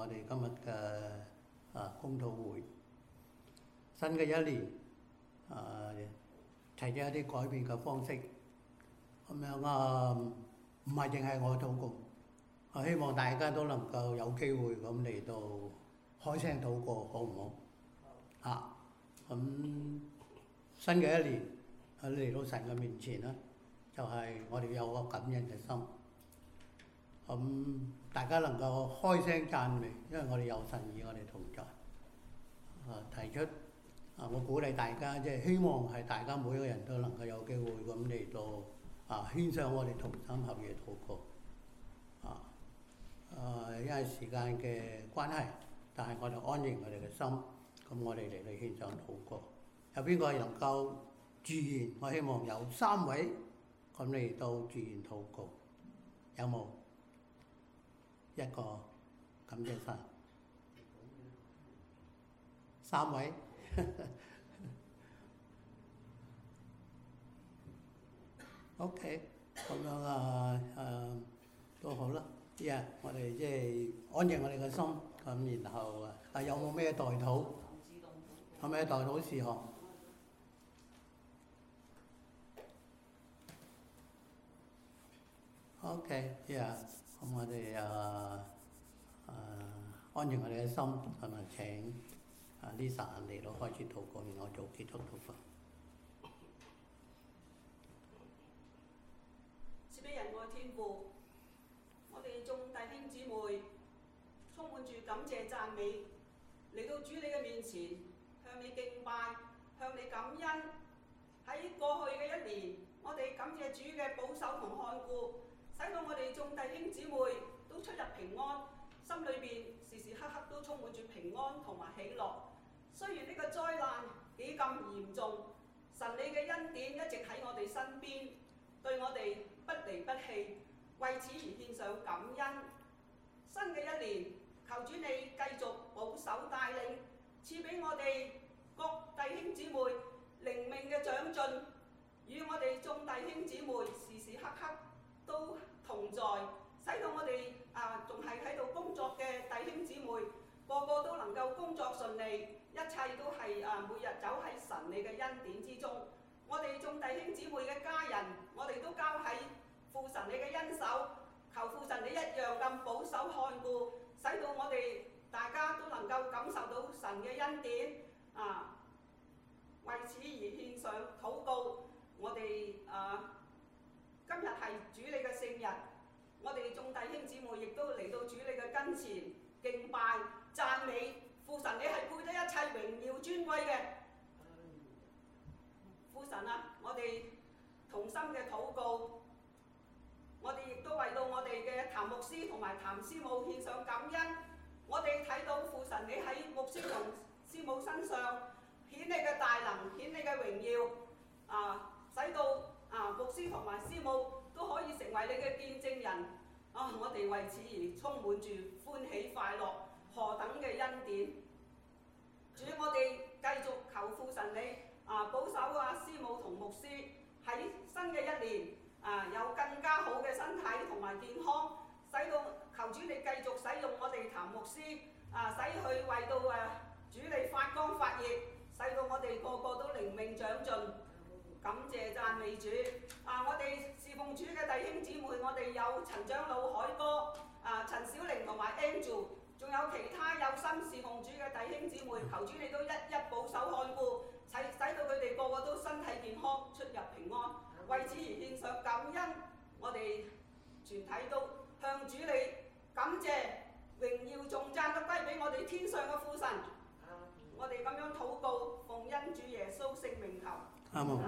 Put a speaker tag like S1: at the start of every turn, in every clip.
S1: 我哋今日嘅公禱會。新嘅一年提咗一啲改變嘅方式，咁樣唔係淨係我禱告，我希望大家都能夠有機會咁嚟到開聲禱告，好唔好？咁新嘅一年嚟到神嘅面前啦，就係我哋有個感恩嘅心。咁大家能夠開聲讚美，因為我哋有神與我哋同在。提出我鼓勵大家，即係希望係大家每一個人都能夠有機會咁嚟到獻上我哋同心合意禱告。因為時間嘅關係，但係我哋安靜我哋嘅心，咁我哋嚟到獻上禱告。有邊個能夠自願？我希望有3位咁嚟到自願禱告，有冇？1個，感謝神。3位，OK， 咁樣都好啦。我哋即係安靜我哋嘅心，咁然後有冇咩代禱？有咩代禱事項？OK，咁我哋安靜我哋嘅心，係咪請Lisa 嚟到開始禱告，然後做結束禱告。
S2: 賜俾人愛天父，我哋眾弟兄姊妹充滿住感謝讚美，嚟到主你嘅面前，向你敬拜，向你感恩。喺過去嘅一年，我哋感謝主嘅保守同看顧，使到我哋眾弟兄姊妹都出入平安，心裏邊時時刻刻都充滿住平安同埋喜樂。雖然呢個災難幾咁嚴重，神你嘅恩典一直喺我哋身邊，對我哋不離不棄，為此而獻上感恩。新嘅一年，求主你繼續保守帶領，賜俾我哋各弟兄姊妹靈命嘅長進，與我哋眾弟兄姊妹時時刻刻都同在，使到我哋仲係喺度工作嘅弟兄姊妹個個都能夠工作順利，一切都係每日走喺神你嘅恩典之中。我哋眾弟兄姊妹嘅家人，我哋都交喺父神你嘅恩手，求父神你一樣咁保守看顧，使到我哋大家都能夠感受到神嘅恩典。為此而獻上禱告。我哋今日係主你嘅聖日，我哋眾弟兄姊妹亦都嚟到主你嘅跟前敬拜讚美。父神你係配得一切榮耀尊貴嘅。父神我哋同心嘅禱告，我哋亦都為到我哋嘅譚牧師同埋譚師母獻上感恩。我哋睇到父神你喺牧師同師母身上顯你嘅大能，顯你嘅榮耀，使到牧師同埋師母都可以成為你嘅見證人。我哋為此而充滿住歡喜快樂，何等嘅恩典！主，我哋繼續求父神你保守師母同牧師喺新嘅一年有更加好嘅身體同埋健康，使到求主你繼續使用我哋譚牧師，使佢為到主你發光發熱，使到我哋個個都靈命長進。感謝讚美主！我哋侍奉主嘅弟兄姊妹，我哋有陳長老海哥、陳小玲同埋 Andrew， 仲有其他有心侍奉主嘅弟兄姊妹，求主你都一一保守看顧，使到佢哋個個都身體健康，出入平安。為此而獻上感恩，我哋全體都向主你感謝，榮耀頌讚都歸俾我哋天上嘅父神。我哋咁樣禱告，奉恩主耶穌聖名求。
S1: 阿門。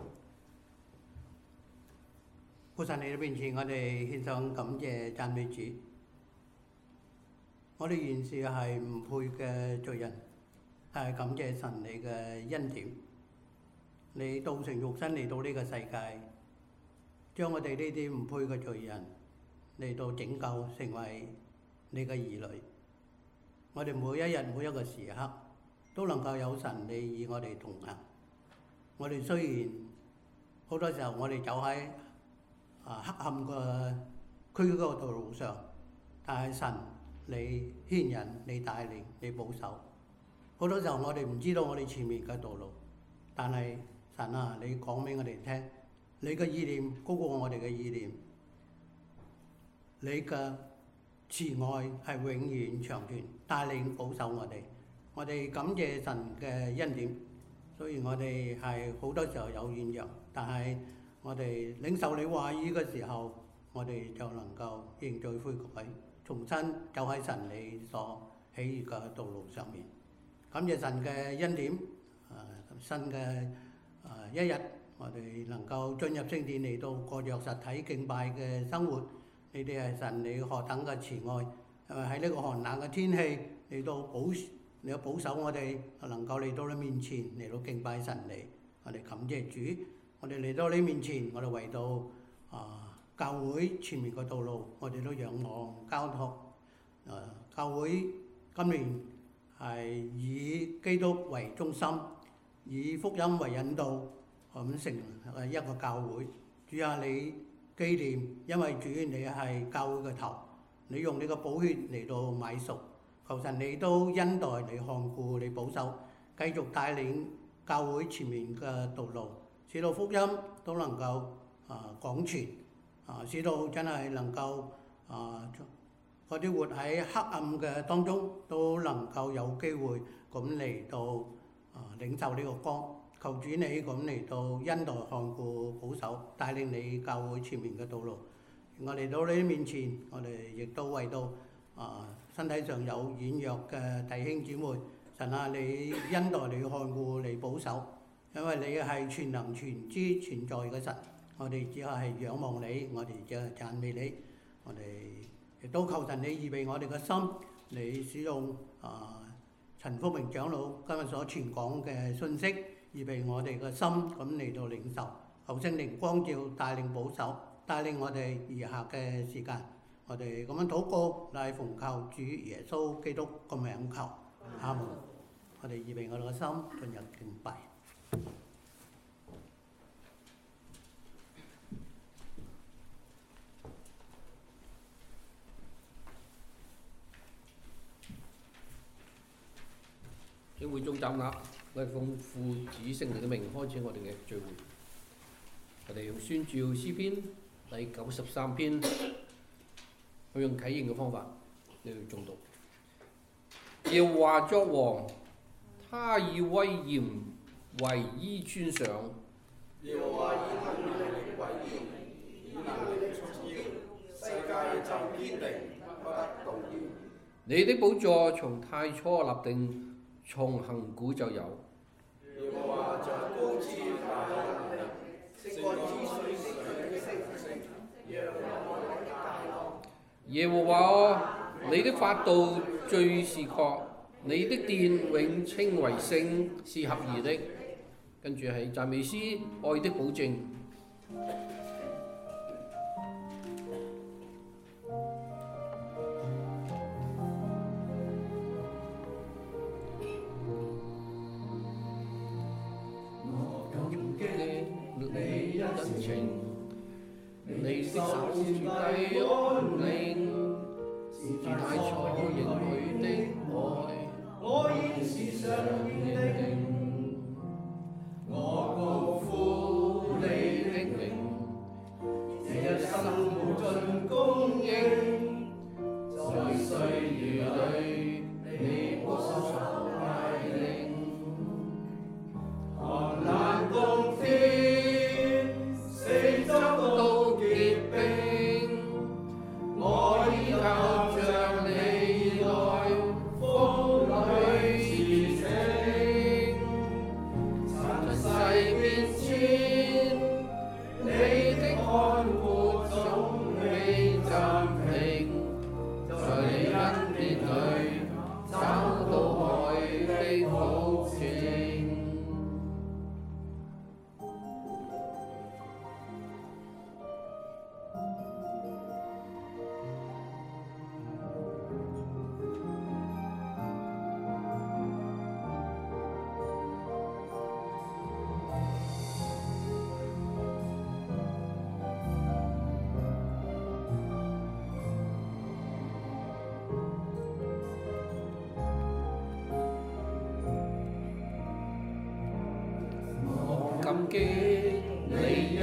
S1: 父神你嘅面前，我哋獻上感謝讚美主。我哋原是係唔配嘅罪人，係感謝神你嘅恩典。你道成肉身嚟到呢個世界，將我哋呢啲唔配嘅罪人嚟到拯救，成為你嘅兒女。我哋每一日每一個時刻都能夠有神你與我哋同行。我哋雖然好多時候我哋走喺黑暗嘅區嗰個道路上，但係神你牽引、你帶領、你保守。好多時候我哋唔知道我哋前面嘅道路，但係神啊，你講俾我哋聽，你嘅意念高過我哋嘅意念，你嘅慈愛係永遠長存，帶領保守我哋。我哋感謝神嘅恩典，雖然我哋係好多時候有軟弱，但係我哋領受你話語嘅時候，我哋就能夠認罪悔改，重新走喺神你所喜悅嘅道路上面。感謝神嘅恩典，新嘅一日，我哋能夠進入聖殿嚟到過着實體敬拜嘅生活。你哋係神你何等嘅慈愛，喺呢個寒冷嘅天氣嚟到保守我哋，能夠嚟到你面前嚟到敬拜神你。我哋感謝主，我哋嚟到你面前，我哋為到教會前面嘅道路，我哋都仰望交託。教會今年係以基督為中心，以福音為引導，咁成一個教會。主啊，你紀念，因為主你係教會嘅頭，你用你嘅寶血嚟到買贖，求神你都恩待你看顧你保守，繼續帶領教會前面嘅道路，使到福音都能夠廣傳，使到真係能夠嗰啲活喺黑暗嘅當中都能夠有機會咁嚟到領受呢個光。求主你咁嚟到恩待看顧保守，帶領你教會前面嘅道路。我嚟到你面前，我哋亦都為到身體上有軟弱嘅弟兄姊妹，神啊，你恩待你看顧你保守，因為你係全能全知全在嘅神。我哋只係仰望你，我哋只係讚美你。我哋亦都求神你預備我哋嘅心，你使用陳福明長老今日所傳講嘅信息，預備我哋嘅心咁嚟到領受，求聖靈光照帶領保守，帶領我哋餘下嘅時間。我哋咁樣禱告，乃奉靠主耶穌基督個名求，阿門。我哋預備我哋嘅心進入敬拜。
S3: 請會眾站立，我哋奉父子聖靈嘅名開始我哋嘅聚會。我哋用宣召詩篇第93篇，去用啟應嘅方法嚟到誦讀。耶和華作王，他以威嚴為衣穿上。
S4: 耶和華以能力為衣，以能力束腰，世界就堅定，不得動搖。
S3: 你的寶座從太初立定，從亙古就有。
S4: 耶和華在高處大有能力，勝過之水的聲，讓我們的大浪。
S3: 耶和華，你的法度最是確，你的殿永稱為聖，是合宜的。跟住係讚美詩，愛的保證。恩情，你的手傳遞安寧，是太初應許的愛，
S4: 我現時常願定，我高呼你的名，這一生無盡供應，在歲月裏你保守帶領，寒冷冬天。都結冰，我依靠着你來風裏馳騁。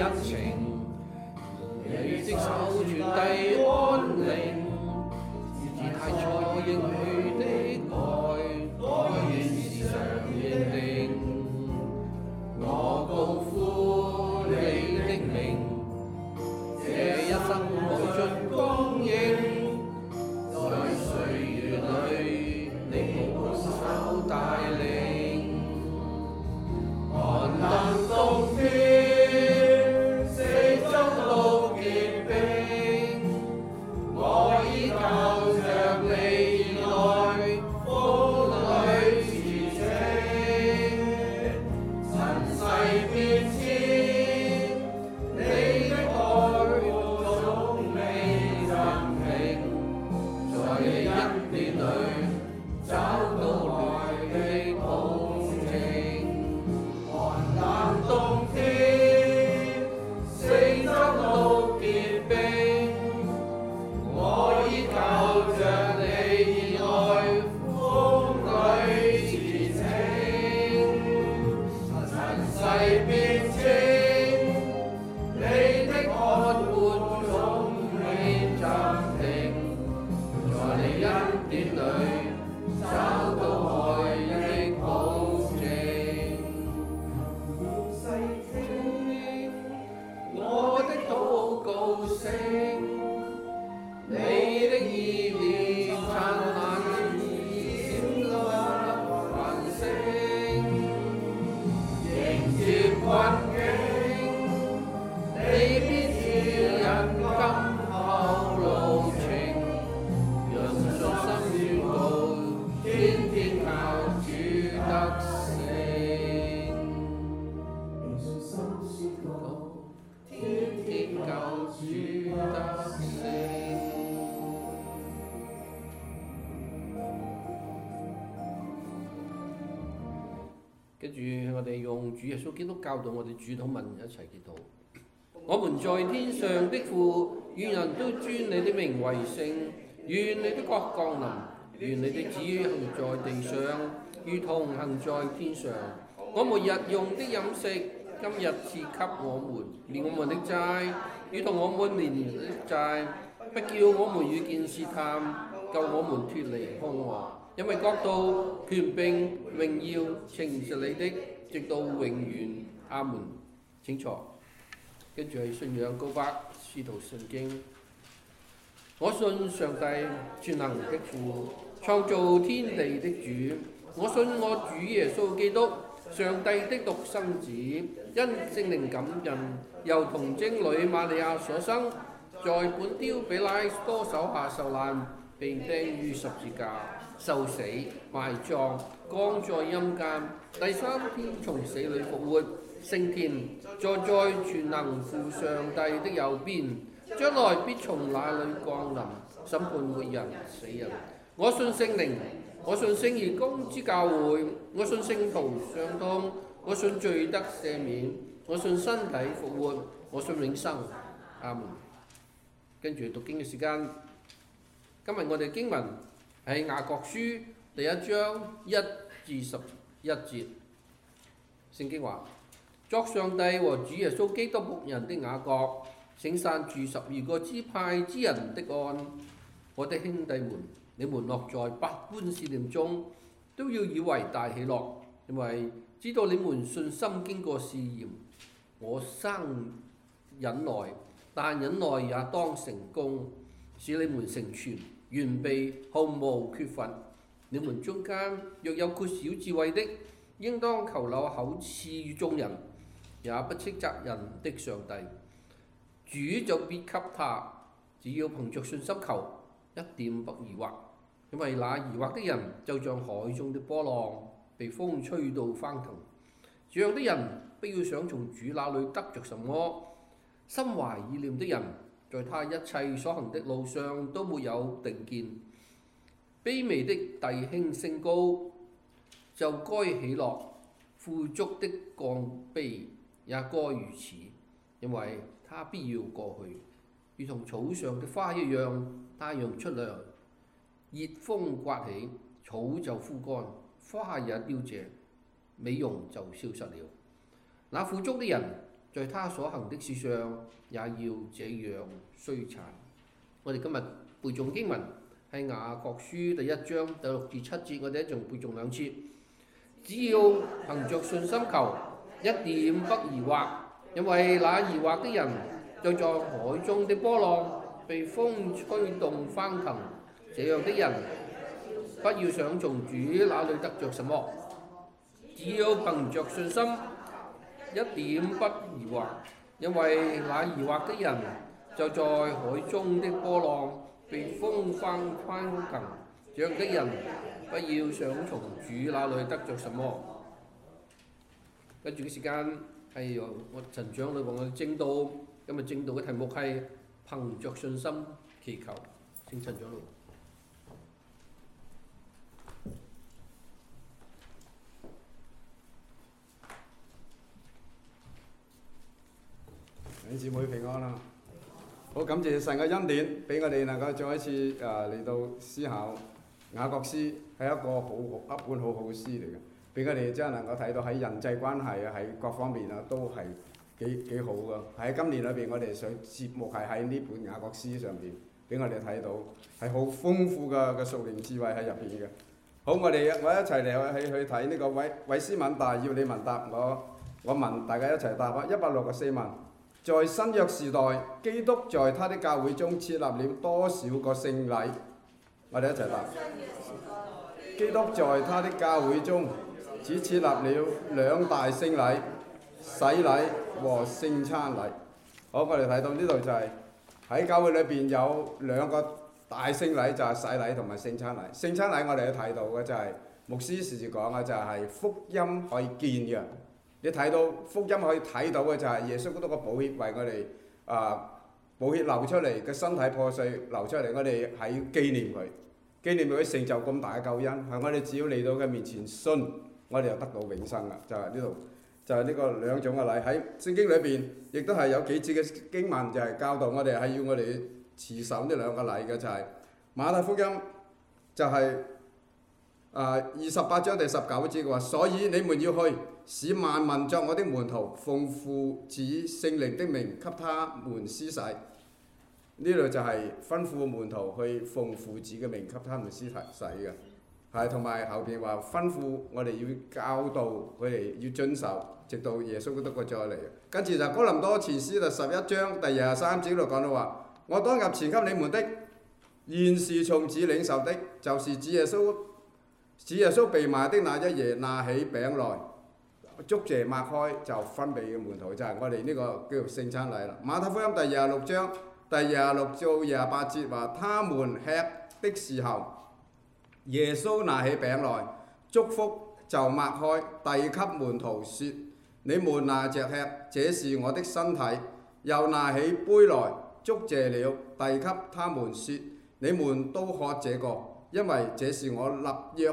S3: 恩情，你的手傳遞安寧，自太初應許的愛，愛原是常認定。我高呼你的名，這一生無盡供應，在歲月裏你保守帶領，寒冷冬天四周都結冰，我依靠着你愛，風裏馳騁，塵世變遷，你的愛總未暫停，在你恩典裏找到愛的保證。寒冷冬天，四周都結冰，我依靠着你愛，風裏馳騁，塵世變遷，你的愛伴總未暫停，在你恩典裏找到愛的保證。我的禱告聲，你的意念燦爛閃亮繁星，迎接困境，你必指引今後路程，讓信心宣告，天天靠主得勝。用信心宣告，天天靠主得勝。跟住我哋用主耶穌基督教導我哋主禱文一齊祈禱。我們在天上的父，願人都尊你的名為聖，願你的國降臨，願你的旨意行在地上，如同行在天上。我們日用的飲食，今日賜給我們，免我們的債，如同我們免人的債，不叫我們遇見試探，救我們脫離兇惡。因為國度、權柄、榮耀，稱是你的，直到永遠。阿門。請坐。跟住係信仰告白，使徒信經。我信上帝全能的父，創造天地的主。我信我主耶穌基督，上帝的獨生子，因聖靈感孕，由童貞女瑪利亞所生，在本丟彼拉多手下受難，被釘於十字架，受死、埋葬、降在陰間，第三天從死裏復活，升天，坐在全能父上帝的右邊，將來必從那裏降臨，審判活人死人。我信聖靈，我信聖義公之教會，我信聖徒相通，我信罪得赦免，我信身體復活，我信永生。阿門。跟住讀經嘅時間，今日我哋經文係雅各書第1章1至11節。聖經話：作上帝和主耶穌基督僕人的雅各，請散住12個支派之人的安。我的兄弟們，你們落在百般試驗中，都要以為大喜樂，因為知道你們信心經過試驗。我生忍耐，但忍耐也當成功，使你們成全完備，毫無缺乏。你們中間若有缺少智慧的，應當求留口賜予眾人，也不斥責人的上帝，主就必給他。只要憑着信心求，一點不疑惑，因為那疑惑的人就像海中的波浪，被風吹到翻騰。這樣的人不要想從主那裏得着什麼，心懷意念的人，在他一切所行的路上都沒有定見。卑微的弟兄升高，就該喜樂；富足的降卑，也該如此，因為他必要過去，如同草上的花一樣。太陽出來，熱風刮起，草就枯乾，花也凋謝，美容就消失了。那富足的人， 在他所行的事上也要這樣衰殘。我哋今日背誦經文係雅各書第1章第6至7節，我哋一仲背誦2次。只要憑着信心求，一點不疑惑，因為那疑惑的人就在海中的波浪，被風吹動翻騰。這樣的人不要想從主那裏得着什麼，只要憑着信心，一點不疑惑，因為那疑惑的人就在海中的波浪，被風翻騰。這樣的人不要想從主那裏得着什麼。跟住嘅時間係由我陳長老講嘅正道，今日正道嘅題目係憑着信心祈求。請陳長老。
S5: 弟兄姊妹平安啦！好感謝神嘅恩典，俾我哋能夠再一次嚟到思考雅各書係一本好好嘅書嚟嘅，俾我哋真係能夠睇到喺人際關係啊，喺各方面啊都係幾好㗎。喺今年裏邊，我哋上節目係喺呢本雅各書上邊，俾我哋睇到係好豐富嘅屬靈智慧喺入邊嘅。好，我一齊嚟去睇呢個韋斯敏大要你問答，我問大家一齊答啊！164問。在新約時代，基督在他的教會中設立了多少個聖禮？我哋一齊答。基督在他的教會中只設立了2大聖禮，洗禮和聖餐禮。好，我哋睇到呢度就係喺教會裏邊有2個大聖禮，就係洗禮同埋聖餐禮。聖餐禮我哋都睇到嘅就係牧師時時講嘅，就係福音可以見嘅。你睇到福音可以睇到嘅就係耶穌基督嘅寶血為我哋寶血流出嚟嘅身體破碎流出嚟，我哋係要紀念佢成就咁大嘅救恩，係我哋只要嚟到佢面前信，我哋就得到永生啦。就係呢度，就係呢個2種嘅禮喺聖經裏邊，亦都係有幾節嘅經文就係教導我哋係要我哋持守呢2個禮嘅，就係馬太福音就係28章第19節嘅話，所以你們要去，使萬民作我的門徒，奉父子聖靈的名給他們施洗。呢度就係吩咐門徒去奉父子嘅名給他們施洗嘅，係同埋後邊話吩咐我哋要教導佢哋要遵守，直到耶穌基督再嚟。跟住就哥林多前書第11章第23節度講到話：我當日傳給你們的，原是從子領受的，就是主耶穌被賣的那一夜，拿起餅來，祝謝擘開，就分俾嘅門徒，就係我哋呢個叫做聖餐禮啦。馬太福音第26章第26到28節話：他們吃的時候，耶穌拿起餅來，祝福就擘開，遞給門徒說：你們拿着吃，這是我的身體。又拿起杯來，祝謝了，遞給他們說：你們都喝這個，因為這是我立約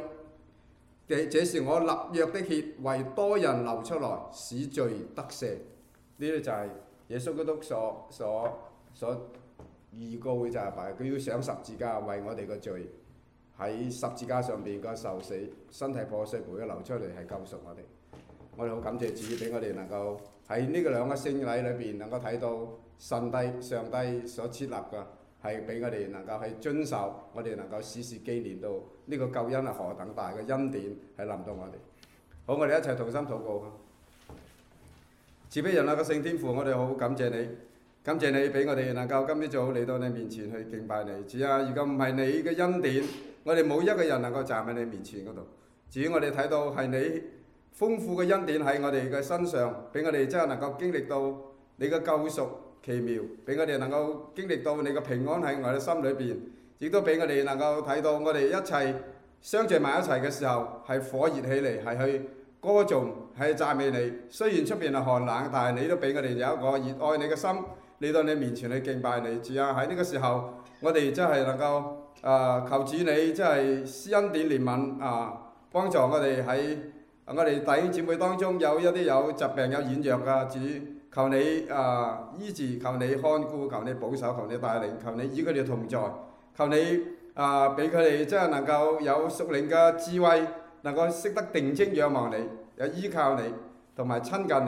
S5: 的血，為多人流出來，使罪得赦。呢啲就係耶穌基督所預告嘅，就係佢要上十字架為我哋嘅罪喺十字架上邊個受死，身體破碎，寶血流出嚟係救贖我哋。我哋好感謝主俾我哋能夠喺呢個2個聖禮裏邊能夠睇到上帝所設立嘅係俾我哋能夠係遵守，我哋能夠時時紀念到呢個救恩係何等大嘅恩典係臨到我哋。好，我哋一齊同心禱告。慈悲仁愛嘅聖天父，我哋好感謝你，感謝你俾我哋能夠今朝早嚟到你面前去敬拜你。主啊，如果唔係你嘅恩典，我哋冇一個人能夠站喺你面前嗰度。主，我哋睇到係你豐富嘅恩典喺我哋嘅身上，俾我哋真係能夠經歷到你嘅救贖奇妙，俾我哋能夠經歷到你嘅平安喺我哋心裏邊，亦都俾我哋能夠睇到我哋一齊相聚埋一齊嘅時候係火熱起嚟，係去歌頌，係讚美你。雖然出邊係寒冷，但係你都俾我哋有一個熱愛你嘅心嚟到你面前去敬拜你。主啊，喺呢個時候，我哋真係能夠求主你真係施恩典憐憫幫助我哋喺我哋弟兄姊妹當中有一啲有疾病有軟弱嘅主，求你醫治，求你看顧，求你保守，求你帶領，求你與佢哋同在，求你俾佢哋真係能夠有屬靈嘅智慧，能夠識得定睛仰望你，有依靠你，同埋親近你，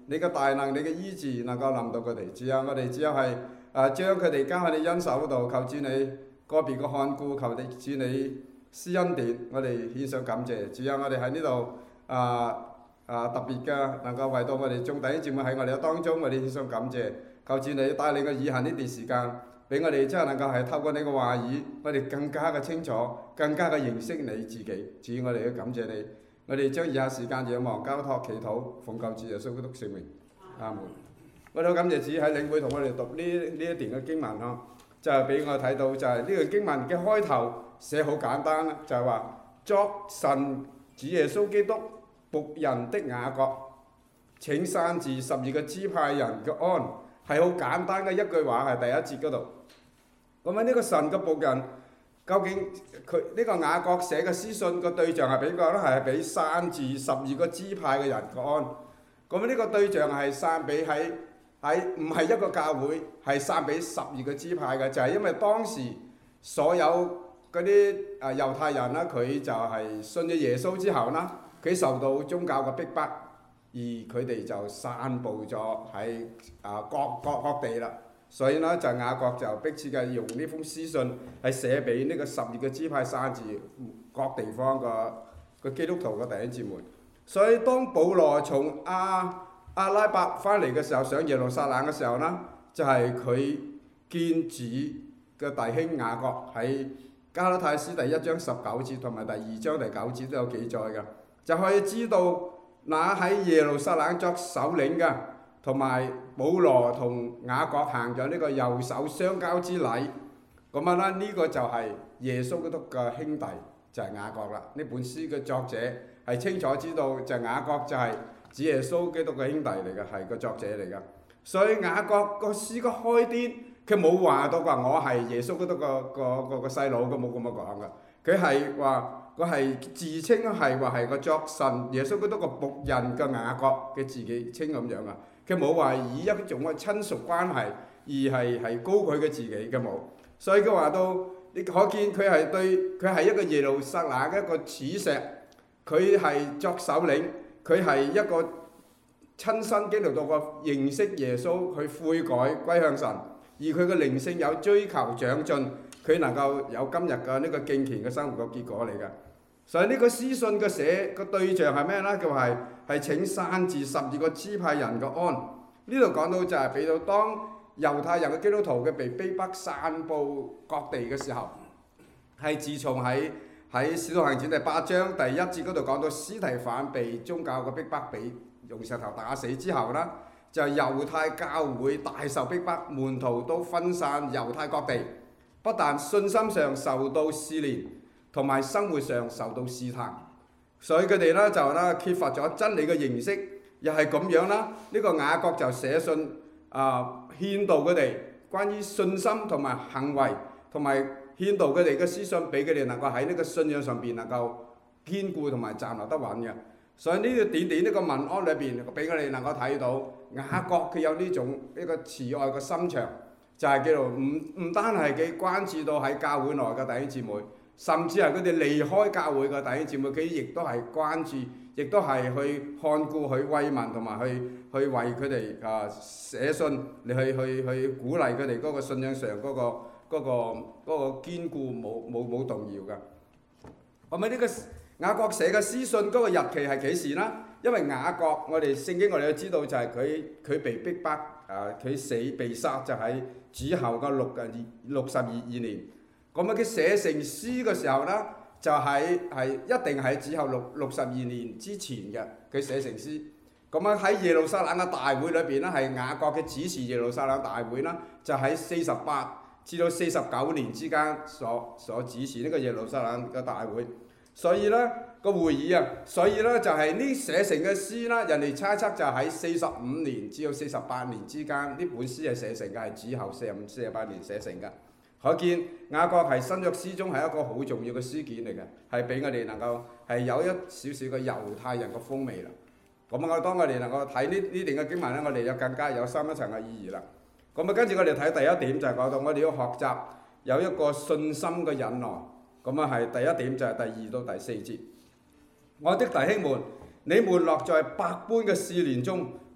S5: 你嘅大能、你嘅醫治能夠臨到佢哋。主啊，我哋只有係將佢哋交喺你恩手度，求主你個別嘅看顧，求主你施恩典，我哋獻上感謝。主啊，我哋喺呢度特別嘅能夠為到我哋眾弟兄姊妹喺我哋嘅當中，我哋獻上感謝。求主你帶領嘅以下呢段時間，俾我哋真係能夠係透過你嘅話語，我哋更加嘅清楚，更加嘅認識你自己。主，我哋要感謝你。我哋將以下時間仰望交託祈禱，奉救主耶穌基督聖名，阿門。我哋好感謝主喺領會同我哋讀呢一段嘅經文呵，就係俾我睇到就係呢段經文嘅開頭寫好簡單啦，就係話作神主耶穌基督僕人的雅各，請散治12個支派人嘅安，係好簡單嘅一句話，係第一節嗰度。咁喺呢個神嘅僕人，究竟佢呢個雅各寫嘅書信個對象係俾個咧？係俾散治12個支派嘅人嘅安。咁呢個對象係散俾喺唔係一個教會，係散俾12個支派嘅，就係因為當時所有嗰啲猶太人啦，佢就係信咗耶穌之後啦，佢受到宗教嘅逼迫，而佢哋就散佈咗喺各地啦。所以呢，就雅各就迫切嘅用呢封書信係寫俾呢個12個支派散治各地方個基督徒嘅弟兄姊妹。所以當保羅從阿拉伯翻嚟嘅時候，上耶路撒冷嘅時候呢，就係佢見主嘅弟兄雅各喺加拉太書第1章19節同埋第2章第9節都有記載嘅，就可以知道那喺耶路撒冷作首領嘅，同埋保羅同雅各行咗呢個右手相交之禮。咁樣啦，呢個就係耶穌基督嘅兄弟，就係雅各啦。呢本書嘅作者係清楚知道，就雅各就係主耶穌基督嘅兄弟嚟嘅，係個作者嚟嘅。所以雅各個書嘅開端，佢冇話到話我係耶穌基督個細佬，佢冇咁樣講嘅。佢係話佢係自稱係話係個作神耶穌基督個僕人嘅雅各，佢自己稱咁樣啊。佢冇話以一種嘅親屬關係而係高佢嘅自己嘅冇。所以佢話到你可見佢係一個耶路撒冷嘅一個柱石，佢係作首領。佢係一個親身經歷到個認識耶穌，去悔改歸向神，而佢嘅靈性有追求長進，佢能夠有今日嘅呢個敬虔嘅生活嘅結果嚟㗎。所以呢個書信嘅寫個對象係咩呢？佢話係請散治12個支派人嘅安。呢度講到就係俾到當猶太人嘅基督徒嘅被逼迫散佈各地嘅時候，係自從喺《使徒行傳》第8章第1節嗰度講到司提反被宗教嘅逼迫，被用石頭打死之後啦，就猶太教會大受逼迫，門徒都分散猶太各地，不但信心上受到試煉，同埋生活上受到試探，所以佢哋咧就缺乏咗真理嘅認識，又係咁樣啦。呢個雅各就寫信勸導佢哋關於信心同埋行為同埋。勸導佢哋嘅書信，俾佢哋能夠喺呢個信仰上邊能夠堅固同埋站立得穩嘅。所以呢個短短呢個文案裏邊，俾我哋能夠睇到雅各佢有呢種一個慈愛嘅心腸，就係叫做唔單係佢關注到喺教會內嘅弟兄姊妹，甚至係佢哋離開教會嘅弟兄姊妹，佢亦都係關注，亦都係去看顧、去慰問同埋去為佢哋寫信嚟去鼓勵佢哋嗰個信仰上嗰個堅固冇動搖㗎。咁呢個雅各寫嘅書信嗰個日期係幾時啦？因為雅各我哋聖經我哋都知道就係佢被逼迫佢被殺就喺主後嘅62年。咁佢寫成書嘅時候呢，就係一定係主後62年之前嘅佢寫成書。咁喺耶路撒冷嘅大會裏邊呢，係雅各嘅指示耶路撒冷大會啦，就喺48至到49年之間所指示呢個耶路撒冷嘅大會。所以呢個會議啊，所以呢就係呢寫成嘅詩啦，人哋猜測就喺45年至到48年之間，呢本詩係寫成嘅，係主後45、48年寫成嘅。可見雅各係新約詩中係一個好重要嘅書件嚟嘅，係俾我哋能夠係有一少少嘅猶太人嘅風味啦。咁當我哋能夠睇呢段嘅經文咧，我哋就更加有深一層嘅意義啦。咁跟住我哋睇第一點就係講到我哋要學習有一個信心嘅忍耐。咁係第一點就係第2到第4節。我的弟兄們，你們落在百般嘅試煉中，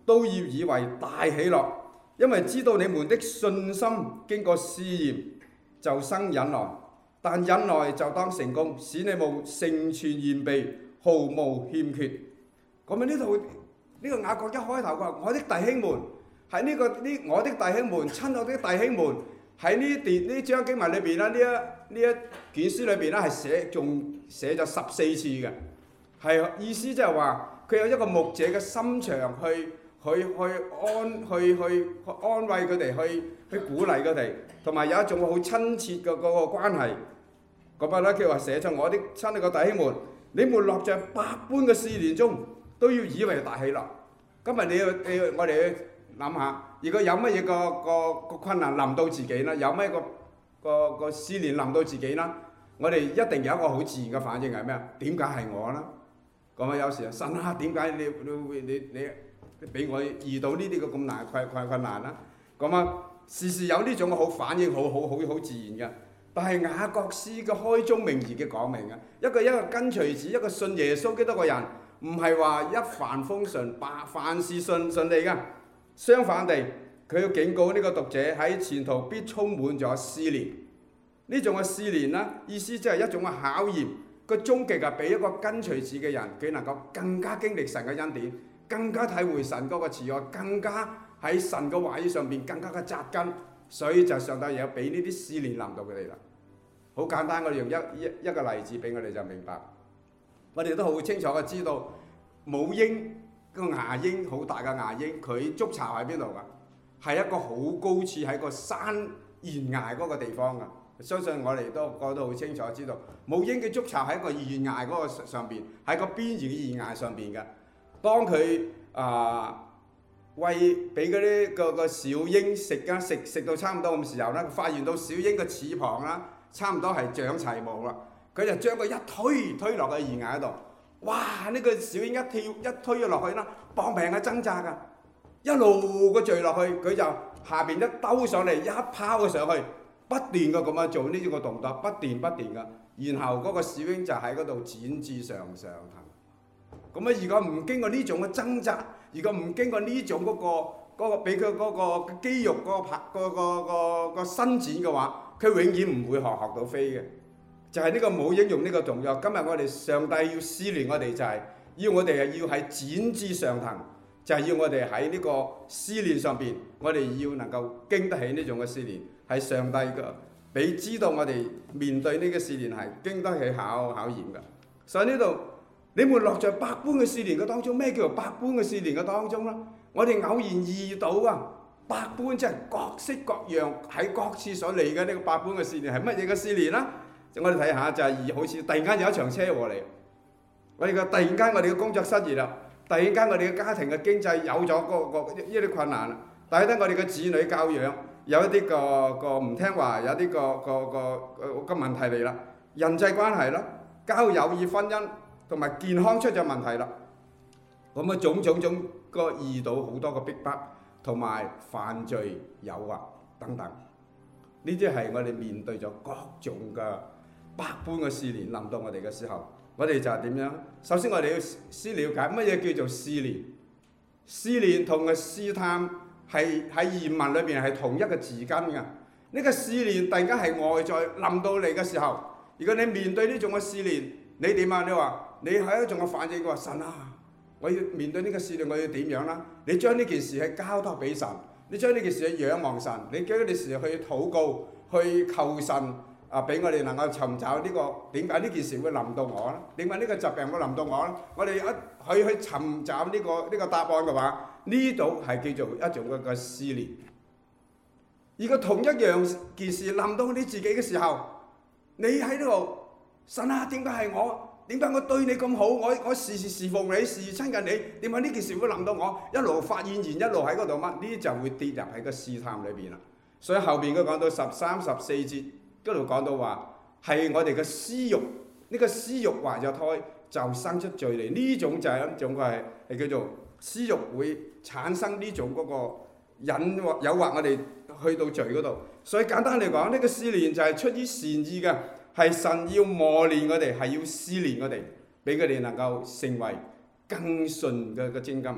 S5: 都要以為大喜樂，因為知道你們的信心經過試驗，就生忍耐。但忍耐就當成功，使你們成全完備，毫無欠缺。咁啊呢度呢個雅各一開頭話：我的弟兄們，喺我的弟兄們，親愛的弟兄們，喺呢章經文裏邊啦，呢一卷書裏邊咧係寫咗14次嘅，係意思即係話佢有一個牧者嘅心腸去安慰佢哋，去鼓勵佢哋，同埋有一種好親切嘅嗰個關係。咁啊咧，佢話寫咗我的親愛嘅弟兄們，你們落在百般嘅試煉中，都要以為大喜樂。今日我哋諗下，如果有乜嘢個困難臨到自己啦，有乜個試煉臨到自己啦，我哋一定有一個好自然嘅反應係咩啊？點解係我啦？咁啊，有時啊，神啊，點解你俾我遇到呢啲嘅咁難困難啦？咁啊，時時有呢種嘅好反應，好自然嘅。但係雅各書嘅開宗明義嘅講明啊，一個跟隨子，一個信耶穌基督嘅人，唔係話一帆風順，凡事順利㗎。相反地，佢要警告呢個讀者喺前途必充滿咗試煉。呢種嘅試煉啦，意思即係一種嘅考驗。個終極係俾一個跟隨子嘅人，佢能夠更加經歷神嘅恩典，更加體會神嗰個慈愛，更加喺神嘅話語上邊更加嘅扎根。所以就上帝有俾呢啲試煉臨到佢哋啦。好簡單，我哋用一個例子俾我哋就明白。我哋都好清楚嘅知道，母鷹個牙鷹好大嘅牙鷹，佢築巢喺邊度㗎？係一個好高處喺個山懸崖嗰個地方㗎。相信我哋都講得好清楚知道，母鷹嘅築巢喺個懸崖嗰個上邊，喺個邊緣嘅懸崖上邊嘅。當佢餵俾嗰啲個小鷹食到差唔多咁時候咧，發現到小鷹嘅翅膀啦，差唔多係長齊毛啦，佢就將佢一推落個懸崖度。哇！呢個小鷹一推咗落去啦，搏命嘅掙扎㗎，一路個墜落去，佢就下邊一兜上嚟，一拋佢上去，不斷嘅咁樣做呢個動作，不斷嘅，然後嗰個小鷹就喺嗰度展翅上騰。咁啊，如果唔經過呢種嘅掙扎，如果唔經過呢種嗰個俾佢嗰個肌肉個伸展嘅話，佢永遠唔會學到飛嘅。就係呢個母鷹用呢個動作。今日我哋上帝要試煉我哋，就係要我哋要喺展翅上騰，就係要我哋喺呢個試煉上邊，我哋要能夠經得起呢種嘅試煉，係上帝嘅俾知道我哋面對呢個試煉係經得起考驗嘅。所以呢度你們落在百般嘅試煉嘅當中，咩叫做百般嘅試煉嘅當中啦？我哋偶然遇到啊，百般即係各式各樣喺各處所嚟嘅呢個百般嘅試煉係乜嘢嘅試煉啦？我哋睇下就係好似突然間有一場車禍嚟，突然間我哋嘅工作失業啦，突然間我哋嘅家庭嘅經濟有咗一啲困難啦，突然間我哋嘅子女教養有一啲個唔聽話，有啲個問題嚟啦，人際關係啦，交友與婚姻同埋健康出咗問題啦，咁啊種個遇到好多個逼迫同埋犯罪誘惑等等，呢啲係我哋面對咗各種嘅百般嘅試煉臨到我哋嘅時候，我哋就係點樣？首先我哋要先了解乜嘢叫做試煉。試煉同嘅試探係喺原文裏邊係同一個字根㗎。呢個試煉突然間係外在臨到你嘅時候，如果你面對呢種嘅試煉，你點啊？你話你係一種嘅反應，話神啊，我要面對呢個試煉，我要點樣啦？你將呢件事去交託俾神，你將呢件事去仰望神，你將呢件事去禱告，去求神。俾我哋能夠尋找呢個點解呢件事會臨到我咧？點解呢個疾病會臨到我咧？我哋去尋找呢個答案嘅話，呢度係叫做一種嘅試煉。如果同一樣件事臨到你自己嘅時候，你喺呢度，神啊，點解係我？點解我對你咁好？我時時侍奉你，時時親近你，點解呢件事會臨到我？一路發現言，一路喺嗰度乜？呢就會跌入喺個試探裏邊啦。所以後邊佢講到13、14節。嗰度講到話係我哋嘅私欲，呢個私欲懷咗胎就生出罪嚟，呢種就係一種係叫做私欲會產生呢種嗰個誘惑我哋去到罪嗰度。所以簡單嚟講，呢個試煉就係出於善意嘅，係神要磨練我哋，係要試煉我哋，俾佢哋能夠成為更順嘅精金。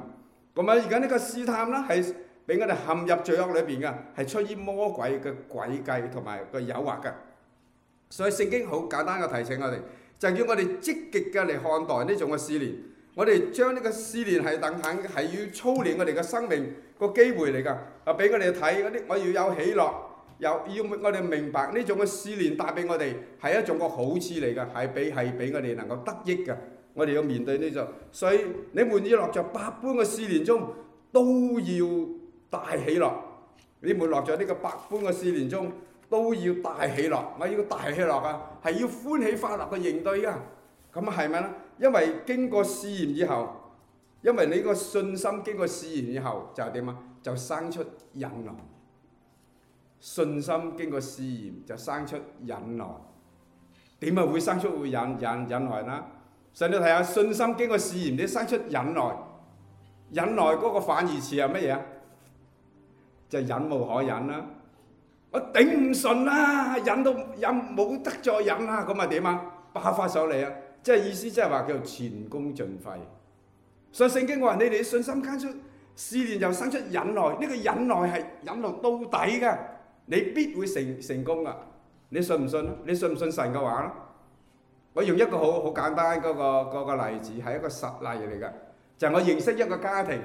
S5: 咁而家呢個試探啦，係俾我哋陷入罪惡裏邊嘅，係出於魔鬼嘅詭計同埋個誘惑嘅。所以聖經好簡單嘅提醒我哋，就叫我哋積極嘅嚟看待呢種嘅試煉。我哋將呢個試煉係要操練我哋嘅生命個機會嚟㗎，俾我哋睇嗰啲，我要有喜樂，要我哋明白呢種嘅試煉帶俾我哋係一種個好處嚟㗎，係俾我哋能夠得益㗎。我哋要面對呢種，所以你們要落在百般嘅試煉中，都要大喜樂。你們落在呢個百般嘅試煉中，都要大喜樂。我要大喜樂啊，係要歡喜快樂嘅應對㗎。咁係咪咧？因為經過試驗以後，因為你個信心經過試驗以後就係點啊？就生出忍耐。信心經過試驗就生出忍耐。點啊會生出忍耐啦？所以你睇下，信心經過試驗，你生出忍耐。忍耐嗰個反義詞係乜嘢啊？就忍無可忍啦。我頂唔順啦，忍冇得再忍啦，咁啊點啊？爆發上嚟啊！即係意思即係話叫做前功盡廢。所以聖經話你哋信心加出試煉就生出忍耐，呢個忍耐係忍耐到底㗎，你必會成功㗎。你信唔信啊？你信唔信神嘅話咧？我用一個好簡單嗰個例子，係一個實例嚟㗎，就係我認識一個家庭，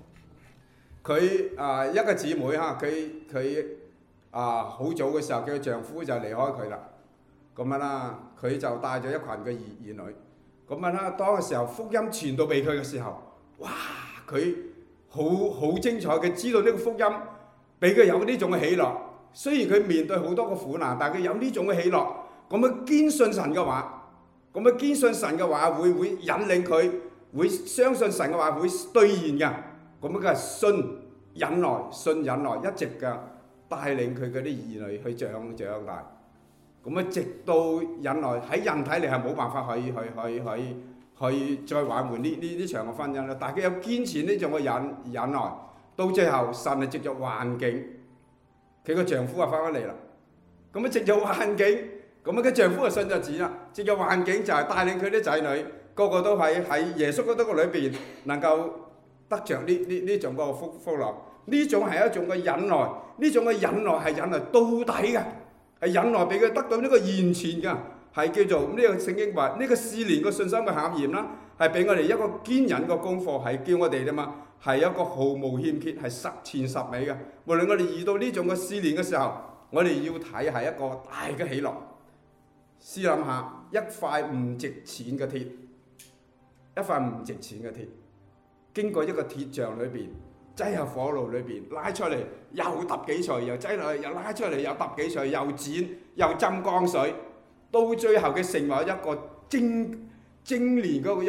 S5: 佢一個姊妹嚇，佢好早嘅時候，佢嘅丈夫就離開佢啦。咁樣啦，佢就帶咗一群嘅兒女。咁樣啦，當嘅時候福音傳到俾佢嘅時候，哇！佢好精彩，佢知道呢個福音俾佢有呢種嘅喜樂。雖然佢面對好多嘅苦難，但係佢有呢種嘅喜樂。咁樣堅信神嘅話，咁樣堅信神嘅話會引領佢，會相信神嘅話會兌現㗎。咁樣佢係信忍耐，一直嘅帶領佢嗰啲兒女去長大。咁啊，直到忍耐喺人睇嚟係冇辦法去再挽回呢場嘅婚姻啦。但係佢有堅持呢種嘅忍耐，到最後神係藉著環境，佢個丈夫啊翻返嚟啦。咁啊，藉著環境，咁啊，佢丈夫就信咗主啦。藉著環境就係帶領佢啲仔女，個個都喺耶穌嗰度裏邊能夠得著呢種個福樂。呢種係一種嘅忍耐，呢種嘅忍耐係忍耐到底嘅。係忍耐俾佢得到呢個完全㗎，係叫做呢個聖經話呢個試煉個信心嘅考驗啦，係俾我哋一個堅忍嘅功課，係叫我哋啫嘛，係一個毫無欠缺，係十全十美嘅。無論我哋遇到呢種嘅試煉嘅時候，我哋要睇係一個大嘅喜樂。試諗下，一塊唔值錢嘅鐵，經過一個鐵匠裏邊，擠入火爐裏邊，拉出嚟又揼幾錘，又擠落去，又拉出嚟，又揼幾錘，又剪，又浸光水，到最後佢成為一個精煉嗰個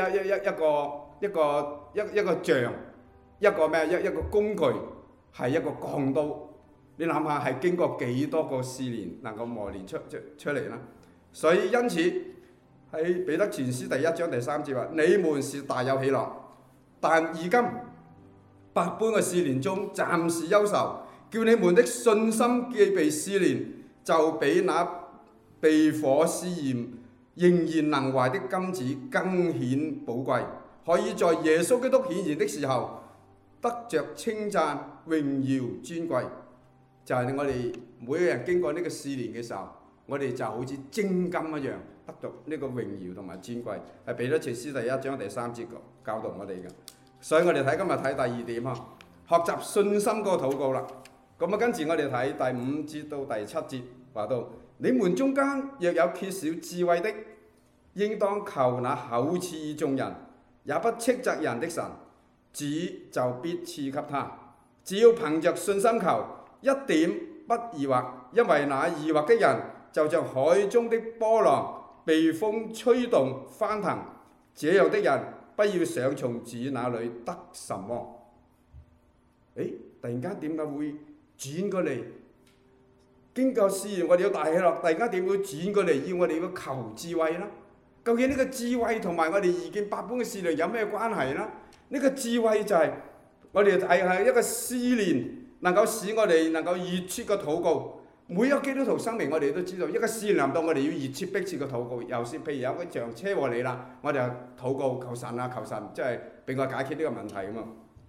S5: 一個匠，一個工具，係一個鋼刀。你諗下係經過幾多個試煉能夠磨練出嚟啦？所以因此喺彼得前書第1章第3節話：你們是大有喜樂，但如今百般嘅試煉中，暫時憂愁，叫你們的信心既被試煉，就比那被火試驗仍然能壞的金子更顯寶貴，可以在耶穌基督顯現的時候得着稱讚、榮耀、尊貴。就係我哋每個人經過呢個試煉嘅時候，我哋就好似精金一樣得到呢個榮耀同埋尊貴。係彼得前書第1章第3節教導我哋嘅。所以我哋睇今日睇第2點啊，學習信心個禱告啦。咁啊，跟住我哋睇第5節到第7節，話到你們中間若有缺少智慧的，應當求那厚賜眾人，也不斥責人的神，主就必賜給他。只要憑着信心求，一點不疑惑，因為那疑惑的人就像海中的波浪，被風吹動翻騰。這樣的人不要想從主那裏得什麼。突然間點解會轉過嚟？經過試驗，我哋要大喜樂。突然間點會轉過嚟？要我哋要求智慧啦。究竟呢個智慧同埋我哋遇見百般嘅試煉有咩關係啦？呢個智慧就係我哋係一個試煉，能夠使我哋能夠熱切嘅禱告。每一個基督徒生命，我哋都知道一個試煉臨到，我哋要熱切迫切嘅禱告。又是譬如有一場車禍嚟啦，我哋就禱告求神啊，求神即係俾我解決呢個問題咁啊。